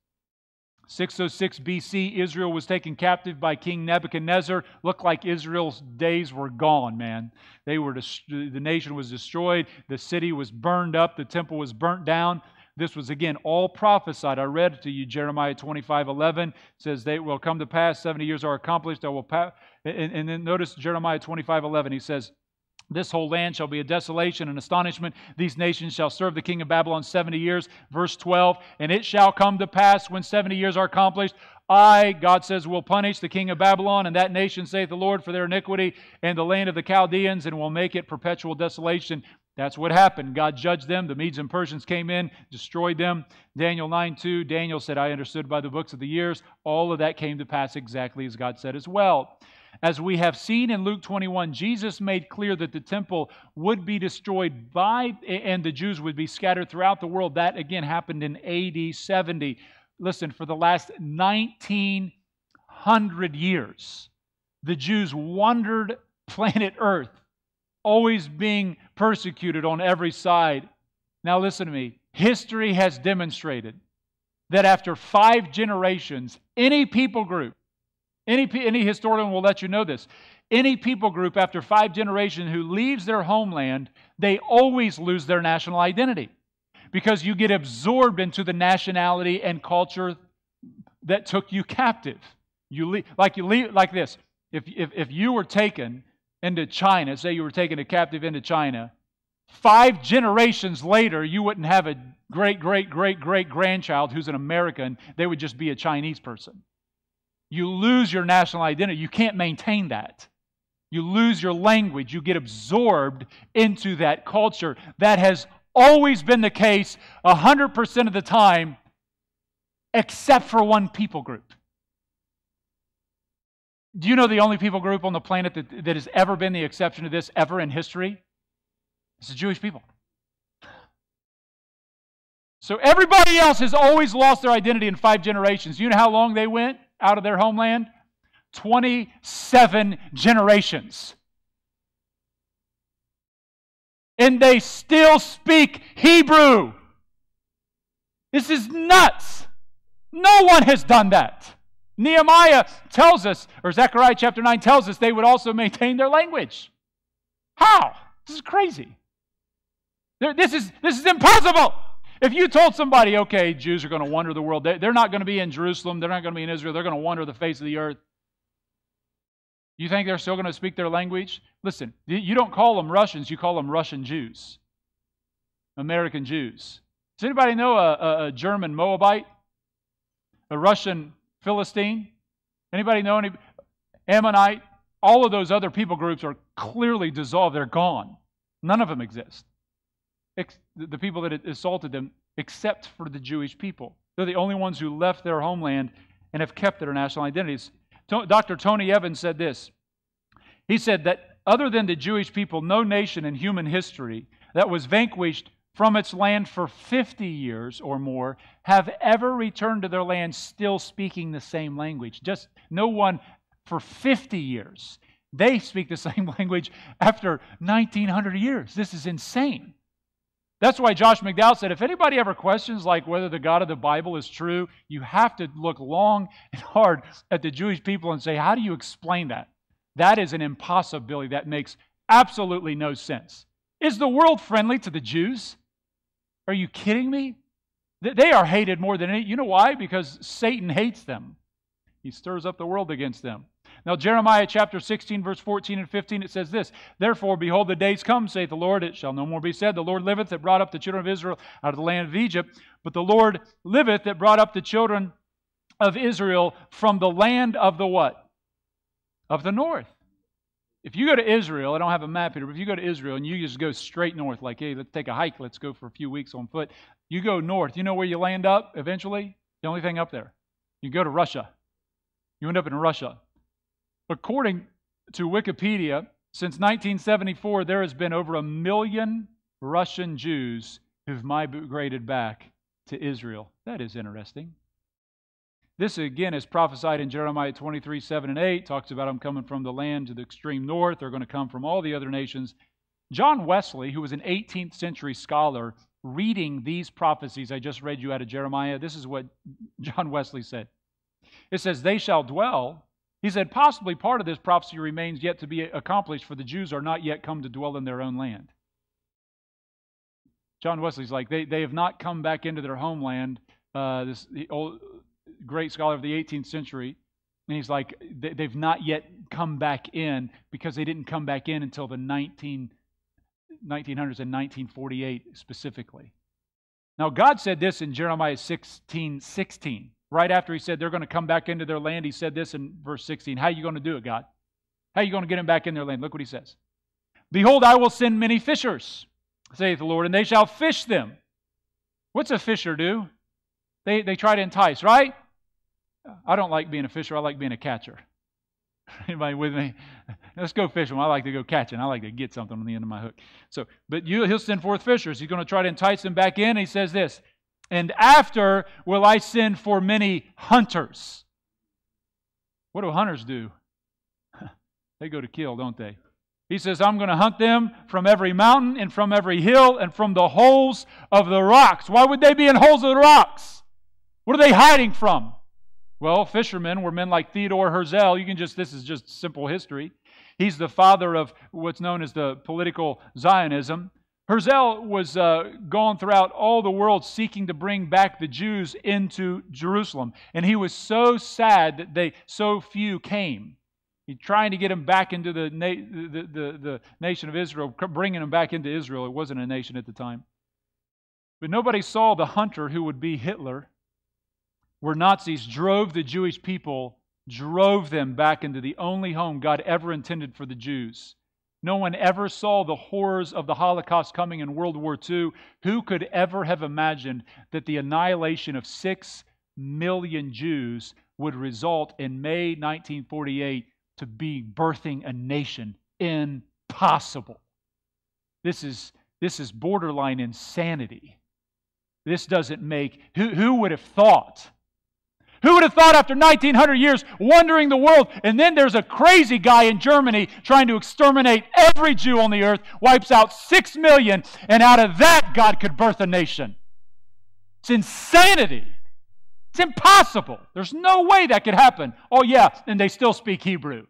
six oh six B C, Israel was taken captive by King Nebuchadnezzar. Looked like Israel's days were gone, man. They were the nation was destroyed. The city was burned up. The temple was burnt down. This was, again, all prophesied. I read to you Jeremiah twenty-five eleven. It says, they will come to pass, seventy years are accomplished. I will pass. And, and then notice Jeremiah twenty-five eleven. He says, this whole land shall be a desolation and astonishment. These nations shall serve the king of Babylon seventy years. Verse twelve, and it shall come to pass when seventy years are accomplished, I, God says, will punish the king of Babylon and that nation, saith the Lord, for their iniquity, and the land of the Chaldeans, and will make it perpetual desolation. That's what happened. God judged them. The Medes and Persians came in, destroyed them. Daniel nine two, Daniel said, I understood by the books of the years. All of that came to pass exactly as God said as well. As we have seen in Luke twenty-one, Jesus made clear that the temple would be destroyed by, and the Jews would be scattered throughout the world. That, again, happened in A D seventy. Listen, for the last nineteen hundred years, the Jews wandered planet Earth, always being persecuted on every side. Now listen to me. History has demonstrated that after five generations, any people group, any, any historian will let you know this, any people group after five generations who leaves their homeland, they always lose their national identity because you get absorbed into the nationality and culture that took you captive. You leave, like you leave, like this. If, if, if you were taken into China, say you were taken a captive into China, five generations later, you wouldn't have a great, great, great, great grandchild who's an American. They would just be a Chinese person. You lose your national identity. You can't maintain that. You lose your language. You get absorbed into that culture. That has always been the case one hundred percent of the time, except for one people group. Do you know the only people group on the planet that, that has ever been the exception to this ever in history? It's the Jewish people. So everybody else has always lost their identity in five generations. You know how long they went out of their homeland? twenty-seven generations. And they still speak Hebrew. This is nuts. No one has done that. Nehemiah tells us, or Zechariah chapter nine tells us, they would also maintain their language. How? This is crazy. This is, this is impossible. If you told somebody, okay, Jews are going to wander the world, they're not going to be in Jerusalem, they're not going to be in Israel, they're going to wander the face of the earth, you think they're still going to speak their language? Listen, you don't call them Russians, you call them Russian Jews, American Jews. Does anybody know a, a, a German Moabite? A Russian Philistine? Anybody know any? Ammonite? All of those other people groups are clearly dissolved. They're gone. None of them exist. Ex- the people that assaulted them, except for the Jewish people. They're the only ones who left their homeland and have kept their national identities. Doctor Tony Evans said this. He said that other than the Jewish people, no nation in human history that was vanquished from its land for fifty years or more have ever returned to their land still speaking the same language. Just no one for fifty years. They speak the same language after nineteen hundred years. This is insane. That's why Josh McDowell said, if anybody ever questions like whether the God of the Bible is true, you have to look long and hard at the Jewish people and say, how do you explain that? That is an impossibility. That makes absolutely no sense. Is the world friendly to the Jews? Are you kidding me? They are hated more than any. You know why? Because Satan hates them. He stirs up the world against them. Now, Jeremiah chapter sixteen, verse fourteen and fifteen, it says this, therefore, behold, the days come, saith the Lord, it shall no more be said, the Lord liveth that brought up the children of Israel out of the land of Egypt, but the Lord liveth that brought up the children of Israel from the land of the what? Of the north. if you go to Israel, I don't have a map here, but if you go to Israel and you just go straight north, like, hey, let's take a hike, let's go for a few weeks on foot. You go north, you know where you land up eventually? The only thing up there. You go to Russia. You end up in Russia. According to Wikipedia, since nineteen seventy-four, there has been over a million Russian Jews who've migrated back to Israel. That is interesting. This again is prophesied in Jeremiah twenty-three, seven and eight. Talks about them coming from the land to the extreme north. They're going to come from all the other nations. John Wesley, who was an eighteenth century scholar, reading these prophecies I just read you out of Jeremiah, this is what John Wesley said. It says, they shall dwell. He said, possibly part of this prophecy remains yet to be accomplished, for the Jews are not yet come to dwell in their own land. John Wesley's like, they, they have not come back into their homeland. Uh, this the old great scholar of the eighteenth century, and he's like, they, they've not yet come back in because they didn't come back in until the nineteen, nineteen hundreds and nineteen forty-eight specifically. Now, God said this in Jeremiah sixteen, sixteen. Right after he said they're going to come back into their land, he said this in verse sixteen. How are you going to do it, God? How are you going to get them back in their land? Look what he says. Behold, I will send many fishers, saith the Lord, and they shall fish them. What's a fisher do? They, they try to entice, right? I don't like being a fisher. I like being a catcher. Anybody with me? Let's go fishing. I like to go catching. I like to get something on the end of my hook. So, but you, he'll send forth fishers. He's going to try to entice them back in. He says this, and after will I send for many hunters. What do hunters do? They go to kill, don't they? He says, I'm going to hunt them from every mountain and from every hill and from the holes of the rocks. Why would they be in holes of the rocks? What are they hiding from? Well, fishermen were men like Theodore Herzl. You can just, this is just simple history. He's the father of what's known as the political Zionism. Herzl was uh, gone throughout all the world seeking to bring back the Jews into Jerusalem. And he was so sad that they so few came. He's trying to get them back into the, na- the, the, the nation of Israel, bringing them back into Israel. It wasn't a nation at the time. But nobody saw the hunter who would be Hitler, where Nazis drove the Jewish people, drove them back into the only home God ever intended for the Jews. No one ever saw the horrors of the Holocaust coming in World War Two. Who could ever have imagined that the annihilation of six million Jews would result in May nineteen forty-eight to be birthing a nation? Impossible. This is, this is borderline insanity. This doesn't make, who, who would have thought? Who would have thought after nineteen hundred years wandering the world, and then there's a crazy guy in Germany trying to exterminate every Jew on the earth, wipes out six million, and out of that God could birth a nation. It's insanity. It's impossible. There's no way that could happen. Oh yeah, and they still speak Hebrew.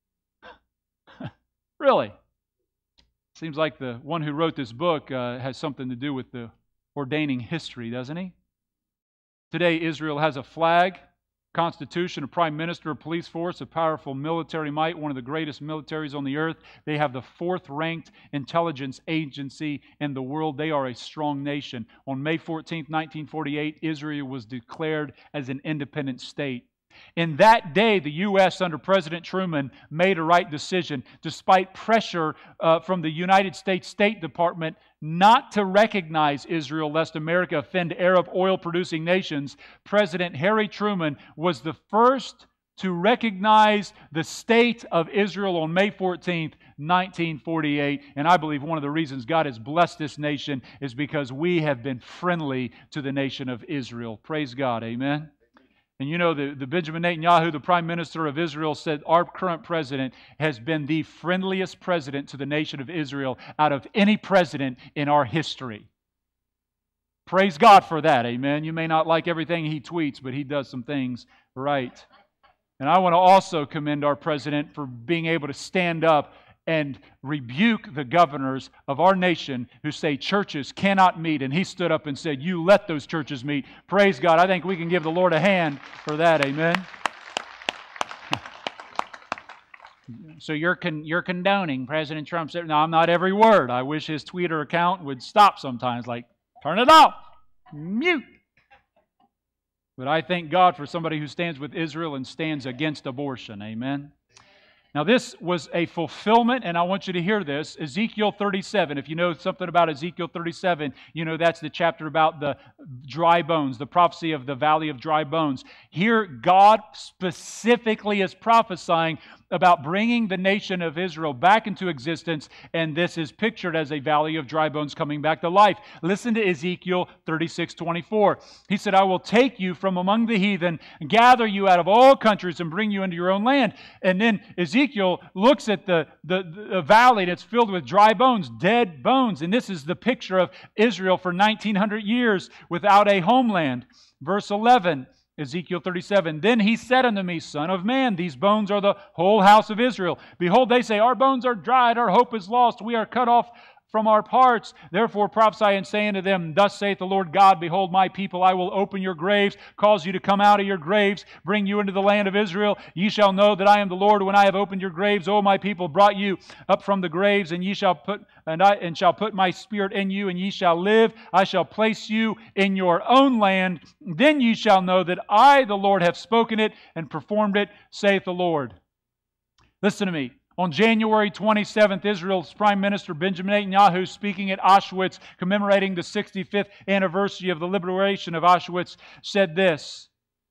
Really? Seems like the one who wrote this book uh, has something to do with the ordaining history, doesn't he? Today, Israel has a flag, constitution, a prime minister, a police force, a powerful military might, one of the greatest militaries on the earth. They have the fourth-ranked intelligence agency in the world. They are a strong nation. On May fourteenth, nineteen forty-eight, Israel was declared as an independent state. In that day, the U S under President Truman made a right decision, despite pressure uh, from the United States State Department not to recognize Israel lest America offend Arab oil-producing nations. President Harry Truman was the first to recognize the state of Israel on May fourteenth, nineteen forty-eight. And I believe one of the reasons God has blessed this nation is because we have been friendly to the nation of Israel. Praise God. Amen. And you know, the, the Benjamin Netanyahu, the Prime Minister of Israel, said our current president has been the friendliest president to the nation of Israel out of any president in our history. Praise God for that, amen. You may not like everything he tweets, but he does some things right. And I want to also commend our president for being able to stand up and rebuke the governors of our nation who say churches cannot meet. And he stood up and said, you let those churches meet. Praise God. I think we can give the Lord a hand for that. Amen. So you're con- you're condoning President Trump. No, I'm not every word. I wish his Twitter account would stop sometimes, like, turn it off, mute. But I thank God for somebody who stands with Israel and stands against abortion. Amen. Now, this was a fulfillment, and I want you to hear this. Ezekiel thirty-seven, if you know something about Ezekiel thirty-seven, you know that's the chapter about the dry bones, the prophecy of the valley of dry bones. Here, God specifically is prophesying about bringing the nation of Israel back into existence, and this is pictured as a valley of dry bones coming back to life. Listen to Ezekiel thirty-six twenty-four. He said, I will take you from among the heathen, gather you out of all countries, and bring you into your own land. And then Ezekiel looks at the, the, the valley, and it's filled with dry bones, dead bones. And this is the picture of Israel for nineteen hundred years without a homeland. Verse eleven. Ezekiel thirty-seven, then he said unto me, Son of man, these bones are the whole house of Israel. Behold, they say, our bones are dried, our hope is lost, we are cut off from our parts. Therefore prophesy and say unto them, Thus saith the Lord God, Behold, my people, I will open your graves, cause you to come out of your graves, bring you into the land of Israel. Ye shall know that I am the Lord when I have opened your graves, O my people, brought you up from the graves, and ye shall put and I and shall put my spirit in you, and ye shall live. I shall place you in your own land. Then ye shall know that I, the Lord, have spoken it and performed it, saith the Lord. Listen to me. On January twenty-seventh, Israel's Prime Minister Benjamin Netanyahu, speaking at Auschwitz, commemorating the sixty-fifth anniversary of the liberation of Auschwitz, said this.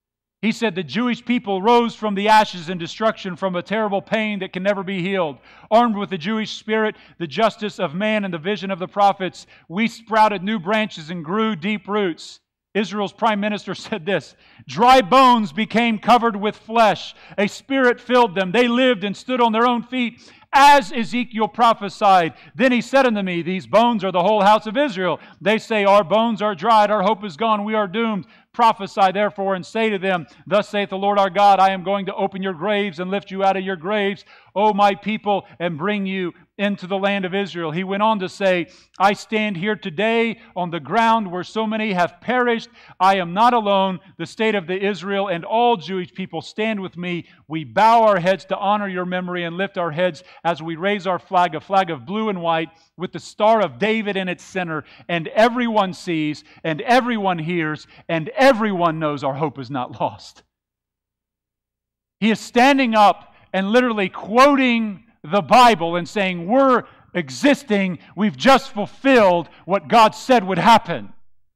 He said, the Jewish people rose from the ashes and destruction from a terrible pain that can never be healed. Armed with the Jewish spirit, the justice of man, and the vision of the prophets, we sprouted new branches and grew deep roots. Israel's prime minister said this, dry bones became covered with flesh. A spirit filled them. They lived and stood on their own feet, as Ezekiel prophesied. Then he said unto me, these bones are the whole house of Israel. They say, our bones are dried, our hope is gone, we are doomed. Prophesy therefore and say to them, Thus saith the Lord our God, I am going to open your graves and lift you out of your graves, O my people, and bring you into the land of Israel. He went on to say, I stand here today on the ground where so many have perished. I am not alone. The state of the Israel and all Jewish people stand with me. We bow our heads to honor your memory and lift our heads as we raise our flag, a flag of blue and white with the Star of David in its center. And everyone sees, and everyone hears, and everyone knows our hope is not lost. He is standing up and literally quoting the Bible and saying, we're existing, we've just fulfilled what God said would happen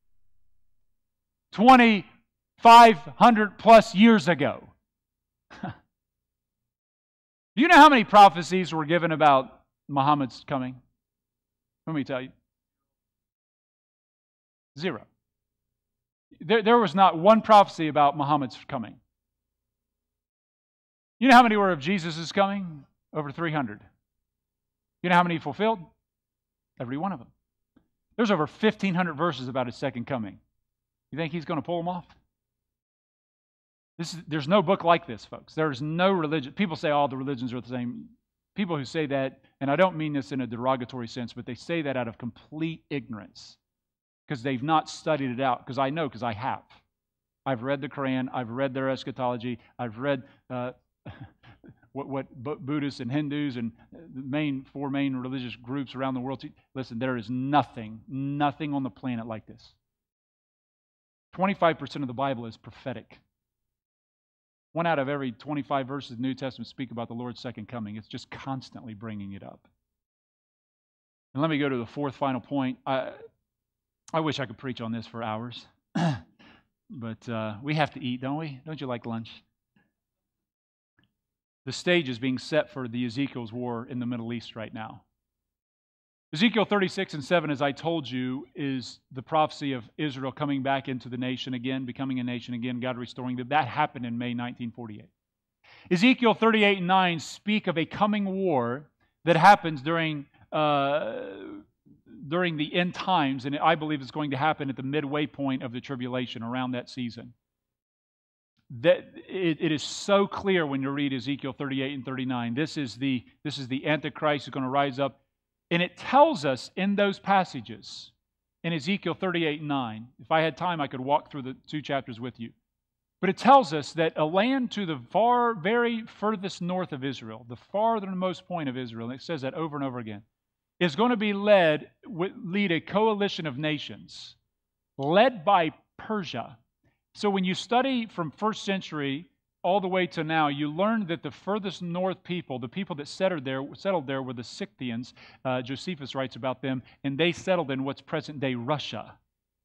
twenty-five hundred plus years ago. Do you know how many prophecies were given about Muhammad's coming? Let me tell you. Zero. There, there was not one prophecy about Muhammad's coming. You know how many were of Jesus' coming? Over three hundred. You know how many he fulfilled? Every one of them. There's over fifteen hundred verses about his second coming. You think he's going to pull them off? This is, there's no book like this, folks. There's no religion. People say all the religions are the same. People who say that, and I don't mean this in a derogatory sense, but they say that out of complete ignorance because they've not studied it out. Because I know, because I have. I've read the Quran. I've read their eschatology. I've read uh, what, what Buddhists and Hindus and the main four main religious groups around the world teach. Listen, there is nothing, nothing on the planet like this. twenty-five percent of the Bible is prophetic. One out of every twenty-five verses of the New Testament speak about the Lord's second coming. It's just constantly bringing it up. And let me go to the fourth final point. I, I wish I could preach on this for hours. But uh, we have to eat, don't we? Don't you like lunch? The stage is being set for the Ezekiel's war in the Middle East right now. Ezekiel thirty-six and seven, as I told you, is the prophecy of Israel coming back into the nation again, becoming a nation again, God restoring them. That happened in May nineteen forty-eight. Ezekiel thirty-eight and nine speak of a coming war that happens during, uh, during the end times, and I believe it's going to happen at the midway point of the tribulation around that season. That it, it is so clear when you read Ezekiel thirty-eight and thirty-nine. This is the, this is the Antichrist who's going to rise up. And it tells us in those passages, in Ezekiel thirty-eight and nine, if I had time, I could walk through the two chapters with you. But it tells us that a land to the far, very furthest north of Israel, the farthermost point of Israel, and it says that over and over again, is going to be led, lead a coalition of nations, led by Persia. So when you study from first century all the way to now, you learn that the furthest north people, the people that settled there, settled there were the Scythians. Uh, Josephus writes about them, and they settled in what's present-day Russia.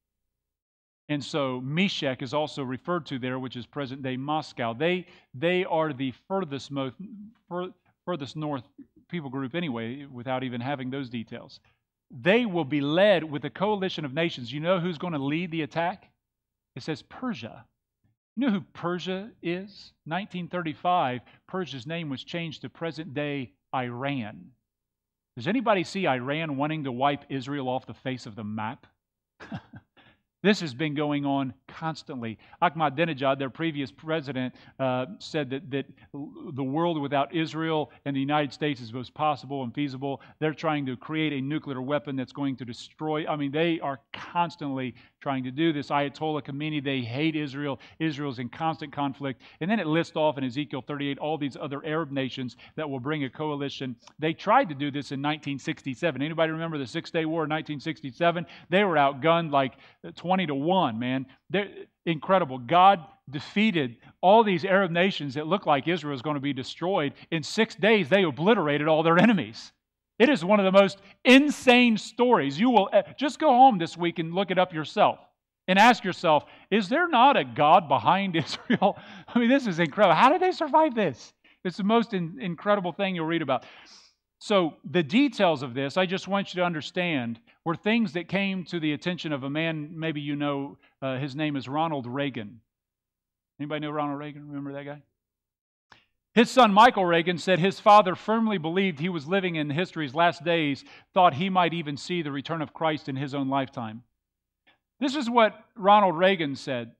And so Meshech is also referred to there, which is present-day Moscow. They they are the furthest most fur, furthest north people group anyway, without even having those details. They will be led with a coalition of nations. You know who's going to lead the attack? It says Persia. You know who Persia is? nineteen thirty-five, Persia's name was changed to present-day Iran. Does anybody see Iran wanting to wipe Israel off the face of the map? This has been going on constantly. Ahmadinejad, their previous president, uh, said that, that the world without Israel and the United States is both possible and feasible. They're trying to create a nuclear weapon that's going to destroy. I mean, they are constantly trying to do this. Ayatollah Khomeini, they hate Israel. Israel's in constant conflict. And then it lists off in Ezekiel thirty-eight all these other Arab nations that will bring a coalition. They tried to do this in nineteen sixty-seven. Anybody remember the Six-Day War in nineteen sixty-seven? They were outgunned like twenty to one, man. They're incredible. God defeated all these Arab nations that looked like Israel was going to be destroyed. In six days, they obliterated all their enemies. It is one of the most insane stories. You will just go home this week and look it up yourself and ask yourself, is there not a God behind Israel? I mean, this is incredible. How did they survive this? It's the most in, incredible thing you'll read about. So the details of this, I just want you to understand, were things that came to the attention of a man, maybe you know, uh, his name is Ronald Reagan. Anybody know Ronald Reagan? Remember that guy? His son Michael Reagan said his father firmly believed he was living in history's last days, thought he might even see the return of Christ in his own lifetime. This is what Ronald Reagan said.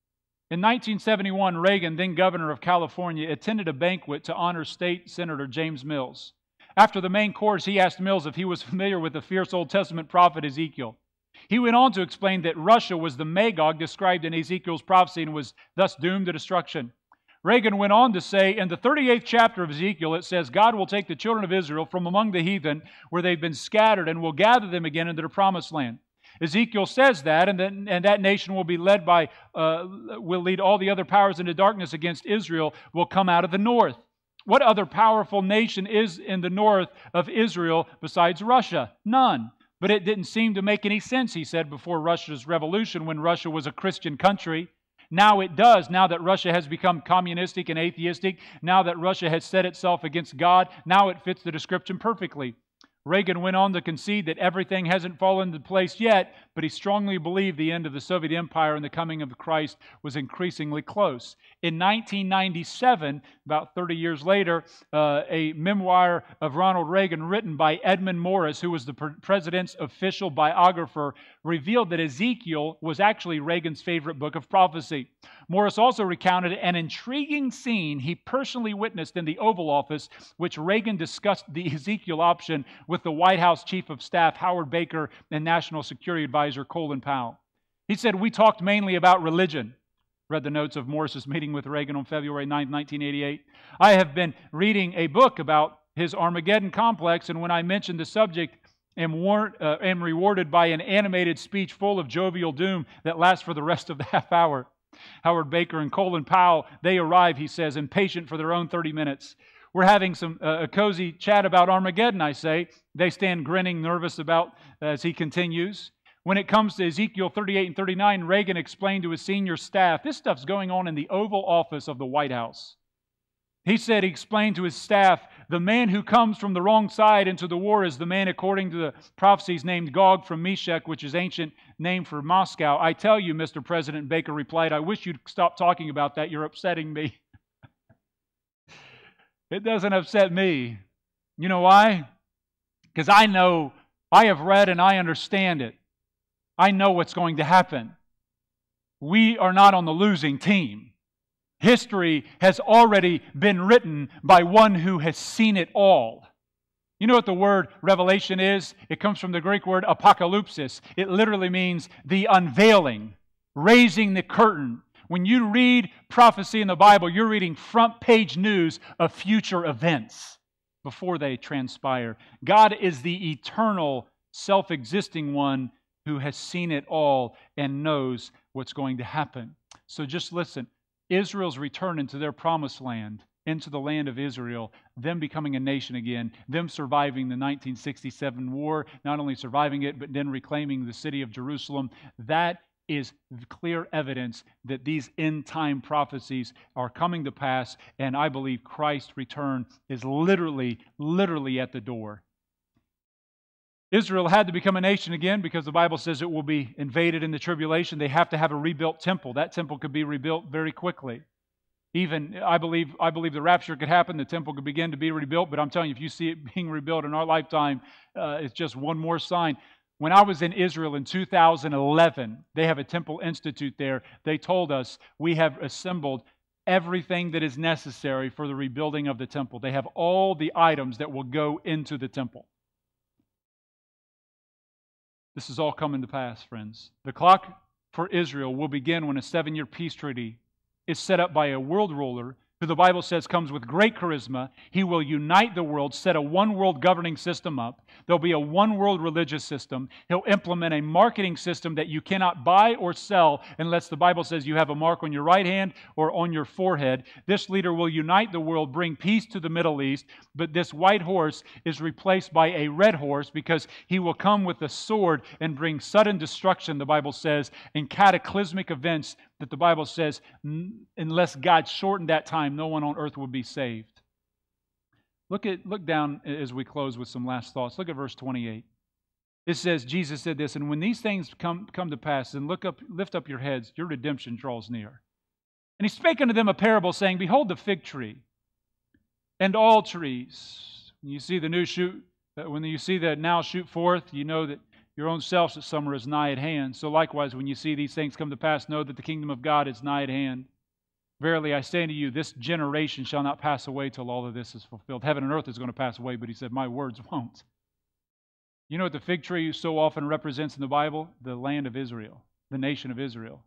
In nineteen seventy-one, Reagan, then governor of California, attended a banquet to honor State Senator James Mills. After the main course, he asked Mills if he was familiar with the fierce Old Testament prophet Ezekiel. He went on to explain that Russia was the Magog described in Ezekiel's prophecy and was thus doomed to destruction. Reagan went on to say, in the thirty-eighth chapter of Ezekiel, it says, God will take the children of Israel from among the heathen where they've been scattered and will gather them again into the promised land. Ezekiel says that, and, then, and that nation will be led by, uh, will lead all the other powers into darkness against Israel, will come out of the north. What other powerful nation is in the north of Israel besides Russia? None. But it didn't seem to make any sense, he said, before Russia's revolution when Russia was a Christian country. Now it does, now that Russia has become communistic and atheistic, now that Russia has set itself against God, now it fits the description perfectly. Reagan went on to concede that everything hasn't fallen into place yet, but he strongly believed the end of the Soviet Empire and the coming of Christ was increasingly close. In nineteen ninety-seven, about thirty years later, uh, a memoir of Ronald Reagan written by Edmund Morris, who was the president's official biographer, revealed that Ezekiel was actually Reagan's favorite book of prophecy. Morris also recounted an intriguing scene he personally witnessed in the Oval Office, which Reagan discussed the Ezekiel option with the White House Chief of Staff Howard Baker and National Security Advisor Colin Powell. He said, we talked mainly about religion. Read the notes of Morris's meeting with Reagan on February ninth, nineteen eighty-eight. I have been reading a book about his Armageddon complex, and when I mentioned the subject, am, war- uh, am rewarded by an animated speech full of jovial doom that lasts for the rest of the half hour. Howard Baker and Colin Powell, they arrive, he says, impatient for their own thirty minutes. We're having some uh, a cozy chat about Armageddon, I say. They stand grinning, nervous about as he continues. When it comes to Ezekiel thirty-eight and thirty-nine, Reagan explained to his senior staff, this stuff's going on in the Oval Office of the White House. He said, he explained to his staff, the man who comes from the wrong side into the war is the man according to the prophecies named Gog from Meshech, which is ancient name for Moscow. I tell you, Mister President, Baker replied, I wish you'd stop talking about that. You're upsetting me. It doesn't upset me. You know why? Because I know, I have read and I understand it. I know what's going to happen. We are not on the losing team. History has already been written by one who has seen it all. You know what the word revelation is? It comes from the Greek word apocalypsis. It literally means the unveiling, raising the curtain. When you read prophecy in the Bible, you're reading front page news of future events before they transpire. God is the eternal, self-existing one who has seen it all and knows what's going to happen. So just listen. Israel's return into their promised land, into the land of Israel, them becoming a nation again, them surviving the nineteen sixty-seven war, not only surviving it, but then reclaiming the city of Jerusalem. That is clear evidence that these end-time prophecies are coming to pass, and I believe Christ's return is literally, literally at the door. Israel had to become a nation again because the Bible says it will be invaded in the tribulation. They have to have a rebuilt temple. That temple could be rebuilt very quickly. Even, I believe, I believe the rapture could happen, the temple could begin to be rebuilt, but I'm telling you, if you see it being rebuilt in our lifetime, uh, it's just one more sign. When I was in Israel in two thousand eleven, they have a temple institute there. They told us we have assembled everything that is necessary for the rebuilding of the temple. They have all the items that will go into the temple. This is all coming to pass, friends. The clock for Israel will begin when a seven-year peace treaty is set up by a world ruler who the Bible says comes with great charisma. He will unite the world, set a one-world governing system up. There'll be a one-world religious system. He'll implement a marketing system that you cannot buy or sell unless the Bible says you have a mark on your right hand or on your forehead. This leader will unite the world, bring peace to the Middle East, but this white horse is replaced by a red horse because he will come with a sword and bring sudden destruction, the Bible says, and cataclysmic events that the Bible says, unless God shortened that time, no one on earth would be saved. Look at look down as we close with some last thoughts. Look at verse twenty-eight. It says, Jesus said this, and when these things come, come to pass, then look up, lift up your heads, your redemption draws near. And he spake unto them a parable, saying, Behold the fig tree, and all trees. When you see the new shoot, when you see the now shoot forth, you know that your own selves that summer is nigh at hand. So likewise, when you see these things come to pass, know that the kingdom of God is nigh at hand. Verily I say unto you, this generation shall not pass away till all of this is fulfilled. Heaven and earth is going to pass away, but he said, my words won't. You know what the fig tree so often represents in the Bible? The land of Israel, the nation of Israel.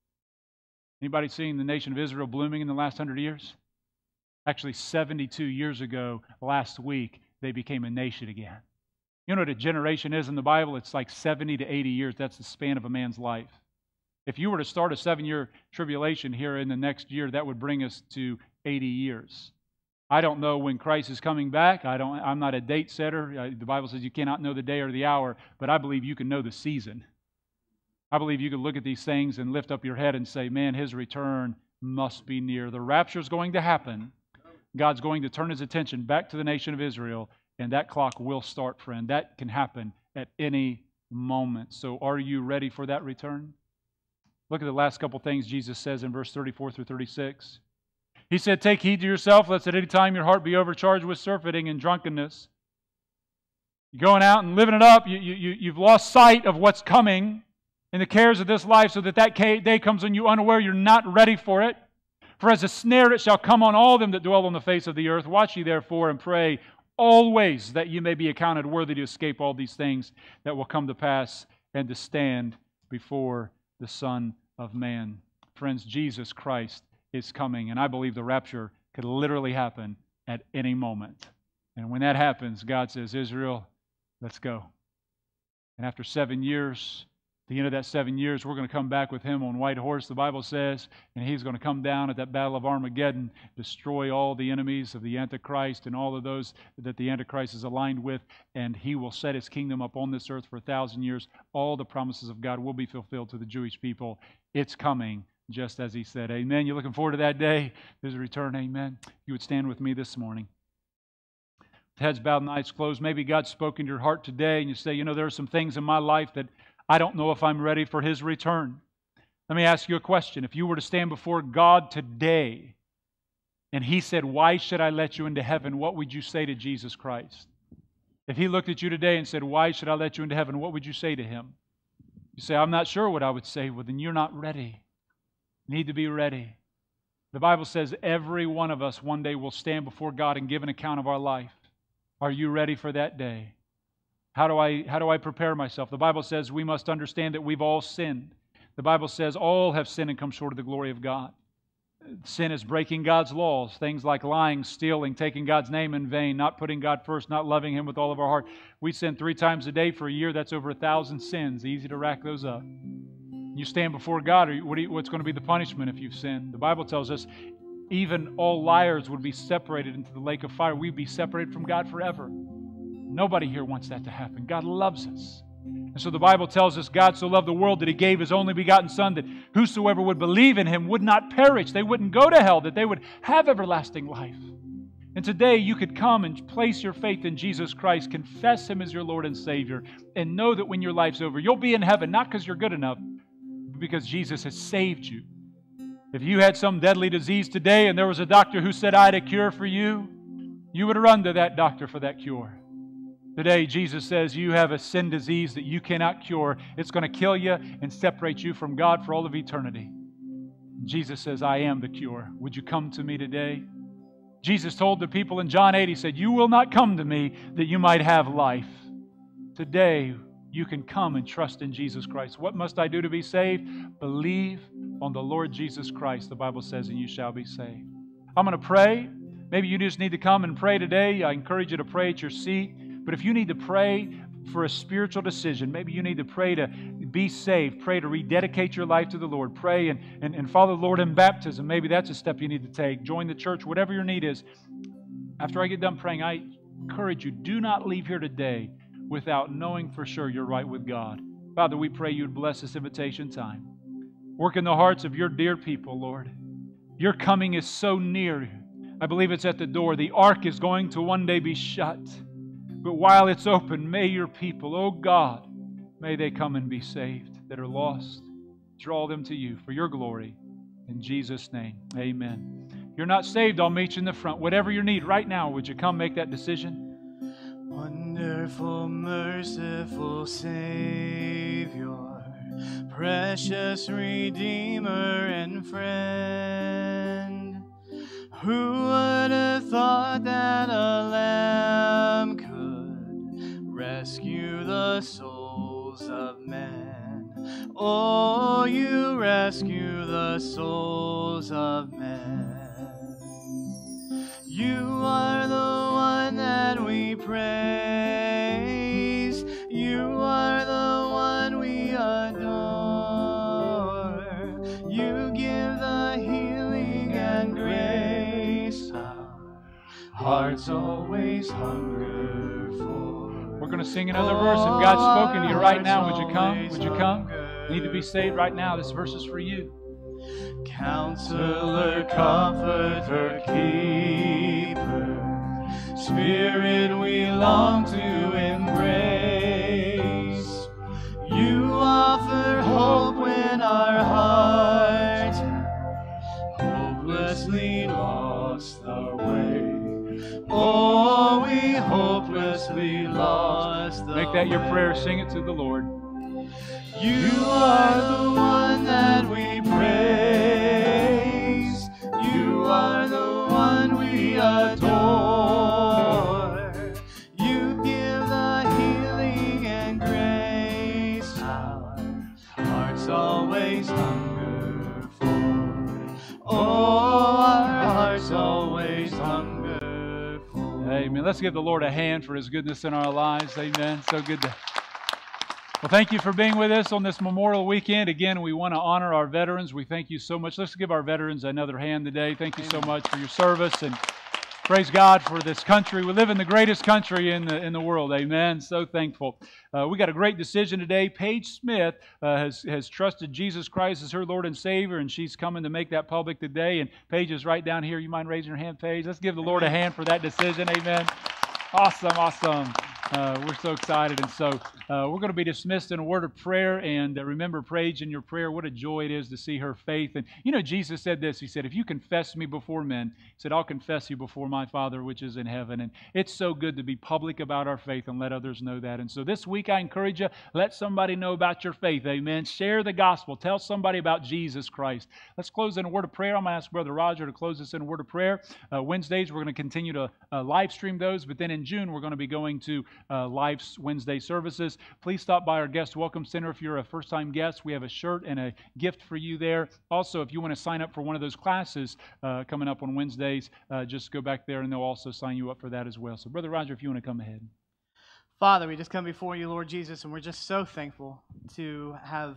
Anybody seen the nation of Israel blooming in the last hundred years? Actually, seventy-two years ago, last week, they became a nation again. You know what a generation is in the Bible? It's like seventy to eighty years. That's the span of a man's life. If you were to start a seven-year tribulation here in the next year, that would bring us to eighty years. I don't know when Christ is coming back. I don't, I'm not a date setter. The Bible says you cannot know the day or the hour, but I believe you can know the season. I believe you can look at these things and lift up your head and say, man, his return must be near. The rapture is going to happen. God's going to turn his attention back to the nation of Israel, and that clock will start, friend. That can happen at any moment. So are you ready for that return? Look at the last couple things Jesus says in verse thirty-four through thirty-six. He said, take heed to yourself, lest at any time your heart be overcharged with surfeiting and drunkenness. You're going out and living it up. You, you, you've lost sight of what's coming in the cares of this life, so that that day comes when you unaware you're not ready for it. For as a snare it shall come on all them that dwell on the face of the earth. Watch ye therefore and pray always that you may be accounted worthy to escape all these things that will come to pass and to stand before the Son of Man. Friends, Jesus Christ is coming, and I believe the rapture could literally happen at any moment. And when that happens, God says, Israel, let's go. And after seven years, at the end of that seven years, we're going to come back with him on white horse, the Bible says, and he's going to come down at that battle of Armageddon, destroy all the enemies of the Antichrist and all of those that the Antichrist is aligned with, and he will set his kingdom up on this earth for a thousand years. All the promises of God will be fulfilled to the Jewish people. It's coming, just as he said. Amen. You looking forward to that day, his return? Amen. You would stand with me this morning. Heads bowed and eyes closed. Maybe God's spoken to your heart today, and you say, you know, there are some things in my life that I don't know if I'm ready for his return. Let me ask you a question. If you were to stand before God today and he said, why should I let you into heaven? What would you say to Jesus Christ? If he looked at you today and said, why should I let you into heaven? What would you say to him? You say, I'm not sure what I would say. Well, then you're not ready. You need to be ready. The Bible says every one of us one day will stand before God and give an account of our life. Are you ready for that day? How do I, how do I prepare myself? The Bible says we must understand that we've all sinned. The Bible says all have sinned and come short of the glory of God. Sin is breaking God's laws. Things like lying, stealing, taking God's name in vain, not putting God first, not loving him with all of our heart. We sin three times a day for a year. That's over a thousand sins. Easy to rack those up. You stand before God, or what do you, what's going to be the punishment if you've sinned? The Bible tells us even all liars would be separated into the lake of fire. We'd be separated from God forever. Nobody here wants that to happen. God loves us. And so the Bible tells us God so loved the world that He gave His only begotten Son, that whosoever would believe in Him would not perish. They wouldn't go to hell, that they would have everlasting life. And today you could come and place your faith in Jesus Christ, confess Him as your Lord and Savior, and know that when your life's over, you'll be in heaven, not because you're good enough, but because Jesus has saved you. If you had some deadly disease today and there was a doctor who said, I had a cure for you, you would run to that doctor for that cure. Today, Jesus says you have a sin disease that you cannot cure. It's going to kill you and separate you from God for all of eternity. Jesus says, I am the cure. Would you come to me today? Jesus told the people in John eight, He said, you will not come to me that you might have life. Today, you can come and trust in Jesus Christ. What must I do to be saved? Believe on the Lord Jesus Christ, the Bible says, and you shall be saved. I'm going to pray. Maybe you just need to come and pray today. I encourage you to pray at your seat. But if you need to pray for a spiritual decision, maybe you need to pray to be saved, pray to rededicate your life to the Lord, pray and, and, and follow the Lord in baptism. Maybe that's a step you need to take. Join the church, whatever your need is. After I get done praying, I encourage you, do not leave here today without knowing for sure you're right with God. Father, we pray you would bless this invitation time. Work in the hearts of your dear people, Lord. Your coming is so near. I believe it's at the door. The ark is going to one day be shut. But while it's open, may your people, oh God, may they come and be saved that are lost. Draw them to you for your glory. In Jesus' name, amen. If you're not saved, I'll meet you in the front. Whatever your need right now, would you come make that decision? Wonderful, merciful Savior, precious Redeemer and friend, who would have thought that a lamb could rescue the souls of men? Oh, you rescue the souls of men. You are the one that we praise. You are the one we adore. You give the healing and grace our hearts always hunger for. We're going to sing another verse. If God's spoken to you right now, would you come? Would you come? Need to be saved right now. This verse is for you. Counselor, Comforter, Keeper, Spirit we long to embrace. You offer hope when our hearts hopelessly lost our way. Oh, we hopelessly lost the way. Make that your prayer. Sing it to the Lord. You are the one that we praise. You are the one we adore. You give the healing and grace our hearts always hunger for. Oh, our hearts always hunger for. Amen. Let's give the Lord a hand for His goodness in our lives. Amen. So good to... Well, thank you for being with us on this Memorial Weekend. Again, we want to honor our veterans. We thank you so much. Let's give our veterans another hand today. Thank you so much for your service, and praise God for this country. We live in the greatest country in the in the world. Amen. So thankful. Uh, we got a great decision today. Paige Smith uh, has has trusted Jesus Christ as her Lord and Savior, and she's coming to make that public today. And Paige is right down here. You mind raising your hand, Paige? Let's give the Lord a hand for that decision. Amen. Awesome, awesome. Uh, we're so excited. And so uh, we're going to be dismissed in a word of prayer. And uh, remember, Paige, in your prayer, what a joy it is to see her faith. And you know, Jesus said this. He said, if you confess me before men, He said, I'll confess you before my Father which is in heaven. And it's so good to be public about our faith and let others know that. And so this week, I encourage you, let somebody know about your faith. Amen. Share the gospel. Tell somebody about Jesus Christ. Let's close in a word of prayer. I'm going to ask Brother Roger to close us in a word of prayer. Uh, Wednesdays, we're going to continue to uh, live stream those. But then in June, we're going to be going to Uh, live Wednesday services. Please stop by our Guest Welcome Center if you're a first-time guest. We have a shirt and a gift for you there. Also, if you want to sign up for one of those classes uh, coming up on Wednesdays, uh, just go back there and they'll also sign you up for that as well. So, Brother Roger, if you want to come ahead. Father, we just come before you, Lord Jesus, and we're just so thankful to have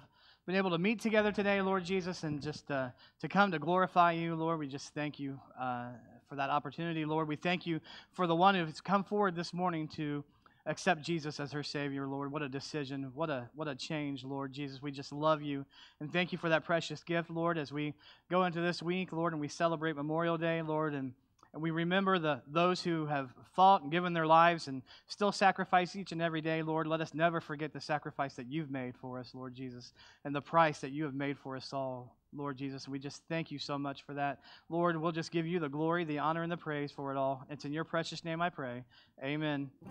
been able to meet together today, Lord Jesus, and just uh, to come to glorify you, Lord. We just thank you uh, for that opportunity, Lord. We thank you for the one who's come forward this morning to accept Jesus as her Savior, Lord. What a decision. What a what a change, Lord Jesus. We just love you and thank you for that precious gift, Lord, as we go into this week, Lord, and we celebrate Memorial Day, Lord, and, and we remember the those who have fought and given their lives and still sacrifice each and every day, Lord. Let us never forget the sacrifice that you've made for us, Lord Jesus, and the price that you have made for us all, Lord Jesus. And we just thank you so much for that. Lord, we'll just give you the glory, the honor, and the praise for it all. It's in your precious name I pray. Amen.